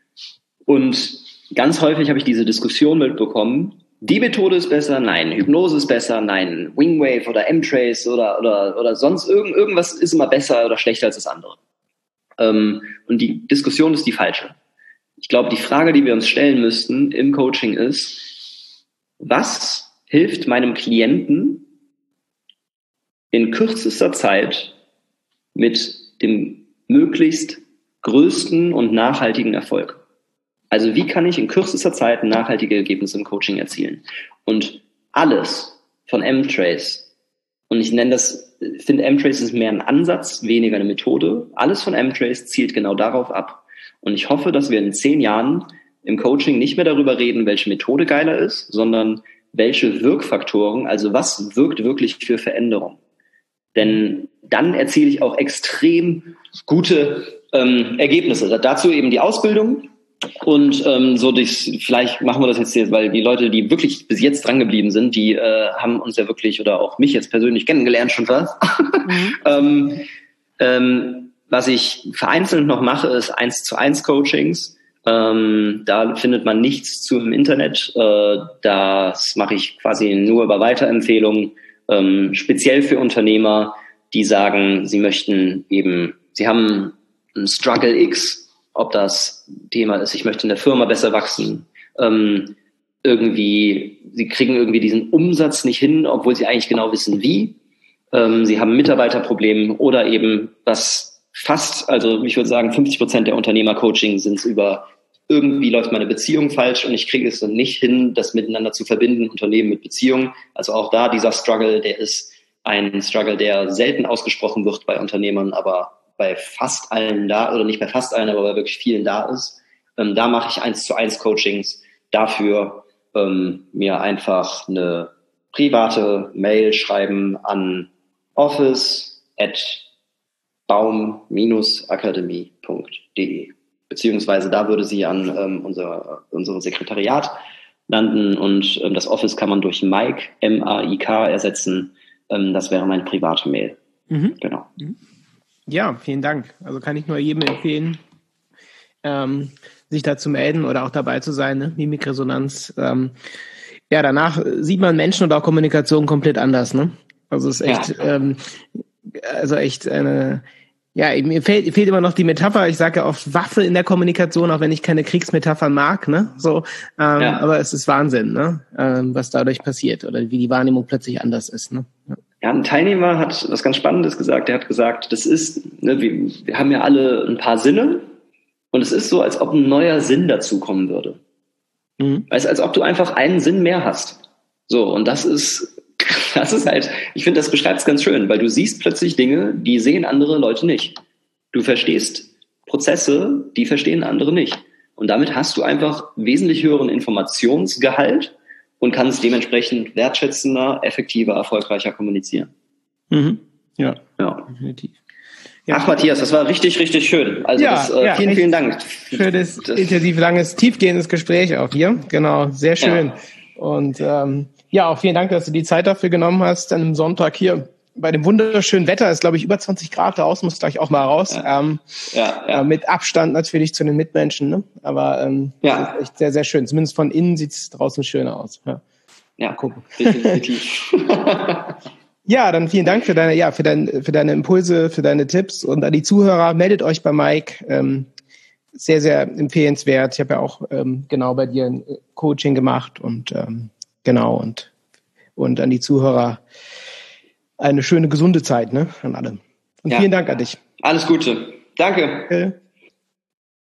und ganz häufig habe ich diese Diskussion mitbekommen, die Methode ist besser, nein, Hypnose ist besser, nein, Wingwave oder M-Trace oder, oder, oder sonst irgend, irgendwas ist immer besser oder schlechter als das andere. Ähm, und die Diskussion ist die falsche. Ich glaube, die Frage, die wir uns stellen müssten im Coaching ist, was hilft meinem Klienten in kürzester Zeit mit dem möglichst größten und nachhaltigen Erfolg? Also wie kann ich in kürzester Zeit nachhaltige Ergebnisse im Coaching erzielen? Und alles von M-Trace, und ich nenne das, finde M-Trace ist mehr ein Ansatz, weniger eine Methode. Alles von M-Trace zielt genau darauf ab. Und ich hoffe, dass wir in zehn Jahren im Coaching nicht mehr darüber reden, welche Methode geiler ist, sondern welche Wirkfaktoren, also was wirkt wirklich für Veränderung. Denn dann erziele ich auch extrem gute ähm, Ergebnisse. Dazu eben die Ausbildung. Und ähm, so durchs, vielleicht machen wir das jetzt, jetzt, weil die Leute, die wirklich bis jetzt dran geblieben sind, die äh, haben uns ja wirklich oder auch mich jetzt persönlich kennengelernt schon fast. Mhm. ähm, ähm, was ich vereinzelt noch mache, ist eins zu eins Coachings. Ähm, da findet man nichts zu im Internet. Äh, das mache ich quasi nur über Weiterempfehlungen, ähm, speziell für Unternehmer, die sagen, sie möchten eben, sie haben einen Struggle X, ob das Thema ist, ich möchte in der Firma besser wachsen, ähm, irgendwie, sie kriegen irgendwie diesen Umsatz nicht hin, obwohl sie eigentlich genau wissen, wie. Ähm, sie haben Mitarbeiterprobleme oder eben, was fast, also ich würde sagen, fünfzig Prozent der Unternehmer-Coaching sind es über, irgendwie läuft meine Beziehung falsch und ich kriege es dann nicht hin, das miteinander zu verbinden, Unternehmen mit Beziehung. Also auch da dieser Struggle, der ist ein Struggle, der selten ausgesprochen wird bei Unternehmern, aber bei fast allen da, oder nicht bei fast allen, aber bei wirklich vielen da ist. Ähm, da mache ich eins zu eins Coachings. Dafür ähm, mir einfach eine private Mail schreiben an office at baum akademie punkt de. Beziehungsweise da würde sie an ähm, unser, unser Sekretariat landen und ähm, das Office kann man durch Mike, M A I K, ersetzen. Ähm, das wäre meine private Mail. Mhm. Genau. Mhm. Ja, vielen Dank. Also kann ich nur jedem empfehlen, ähm, sich da zu melden oder auch dabei zu sein, ne? Mimikresonanz. Ähm, ja, danach sieht man Menschen und auch Kommunikation komplett anders, ne? Also es ist echt, ja. ähm, also echt eine, ja, mir fehlt, fehlt immer noch die Metapher. Ich sage ja oft Waffe in der Kommunikation, auch wenn ich keine Kriegsmetaphern mag, ne? So, ähm, ja. Aber es ist Wahnsinn, ne? Ähm, was dadurch passiert oder wie die Wahrnehmung plötzlich anders ist, ne? Ja. Ja, ein Teilnehmer hat was ganz Spannendes gesagt. Der hat gesagt, das ist, ne, wir, wir haben ja alle ein paar Sinne und es ist so, als ob ein neuer Sinn dazukommen würde. Mhm. Weißt, als ob du einfach einen Sinn mehr hast. So, und das ist, das ist halt, ich finde, das beschreibt es ganz schön, weil du siehst plötzlich Dinge, die sehen andere Leute nicht. Du verstehst Prozesse, die verstehen andere nicht. Und damit hast du einfach wesentlich höheren Informationsgehalt und kann es dementsprechend wertschätzender, effektiver, erfolgreicher kommunizieren. Mhm. Ja, ja, definitiv. Ja. Ach, Matthias, das war richtig, richtig schön. Also ja, das, äh, ja, vielen, vielen Dank. Für das, das intensiv, langes, tiefgehendes Gespräch auch hier. Genau, sehr schön. Und ähm, ja, auch vielen Dank, dass du die Zeit dafür genommen hast, an einem Sonntag hier bei dem wunderschönen Wetter. Ist, glaube ich, über zwanzig Grad draußen, muss gleich auch mal raus. Ja. Ähm, ja, ja. Äh, mit Abstand natürlich zu den Mitmenschen, ne? Aber ähm, ja. ist echt sehr, sehr schön. Zumindest von innen sieht es draußen schöner aus. Ja, ja mal gucken. Definitiv. Ja, dann vielen Dank für deine, ja, für deine, für deine Impulse, für deine Tipps und an die Zuhörer. Meldet euch bei Mike. Ähm, sehr, sehr empfehlenswert. Ich habe ja auch ähm, genau bei dir ein Coaching gemacht und ähm, genau und und an die Zuhörer eine schöne, gesunde Zeit, ne, an alle. Und ja. vielen Dank an dich. Alles Gute. Danke. Okay.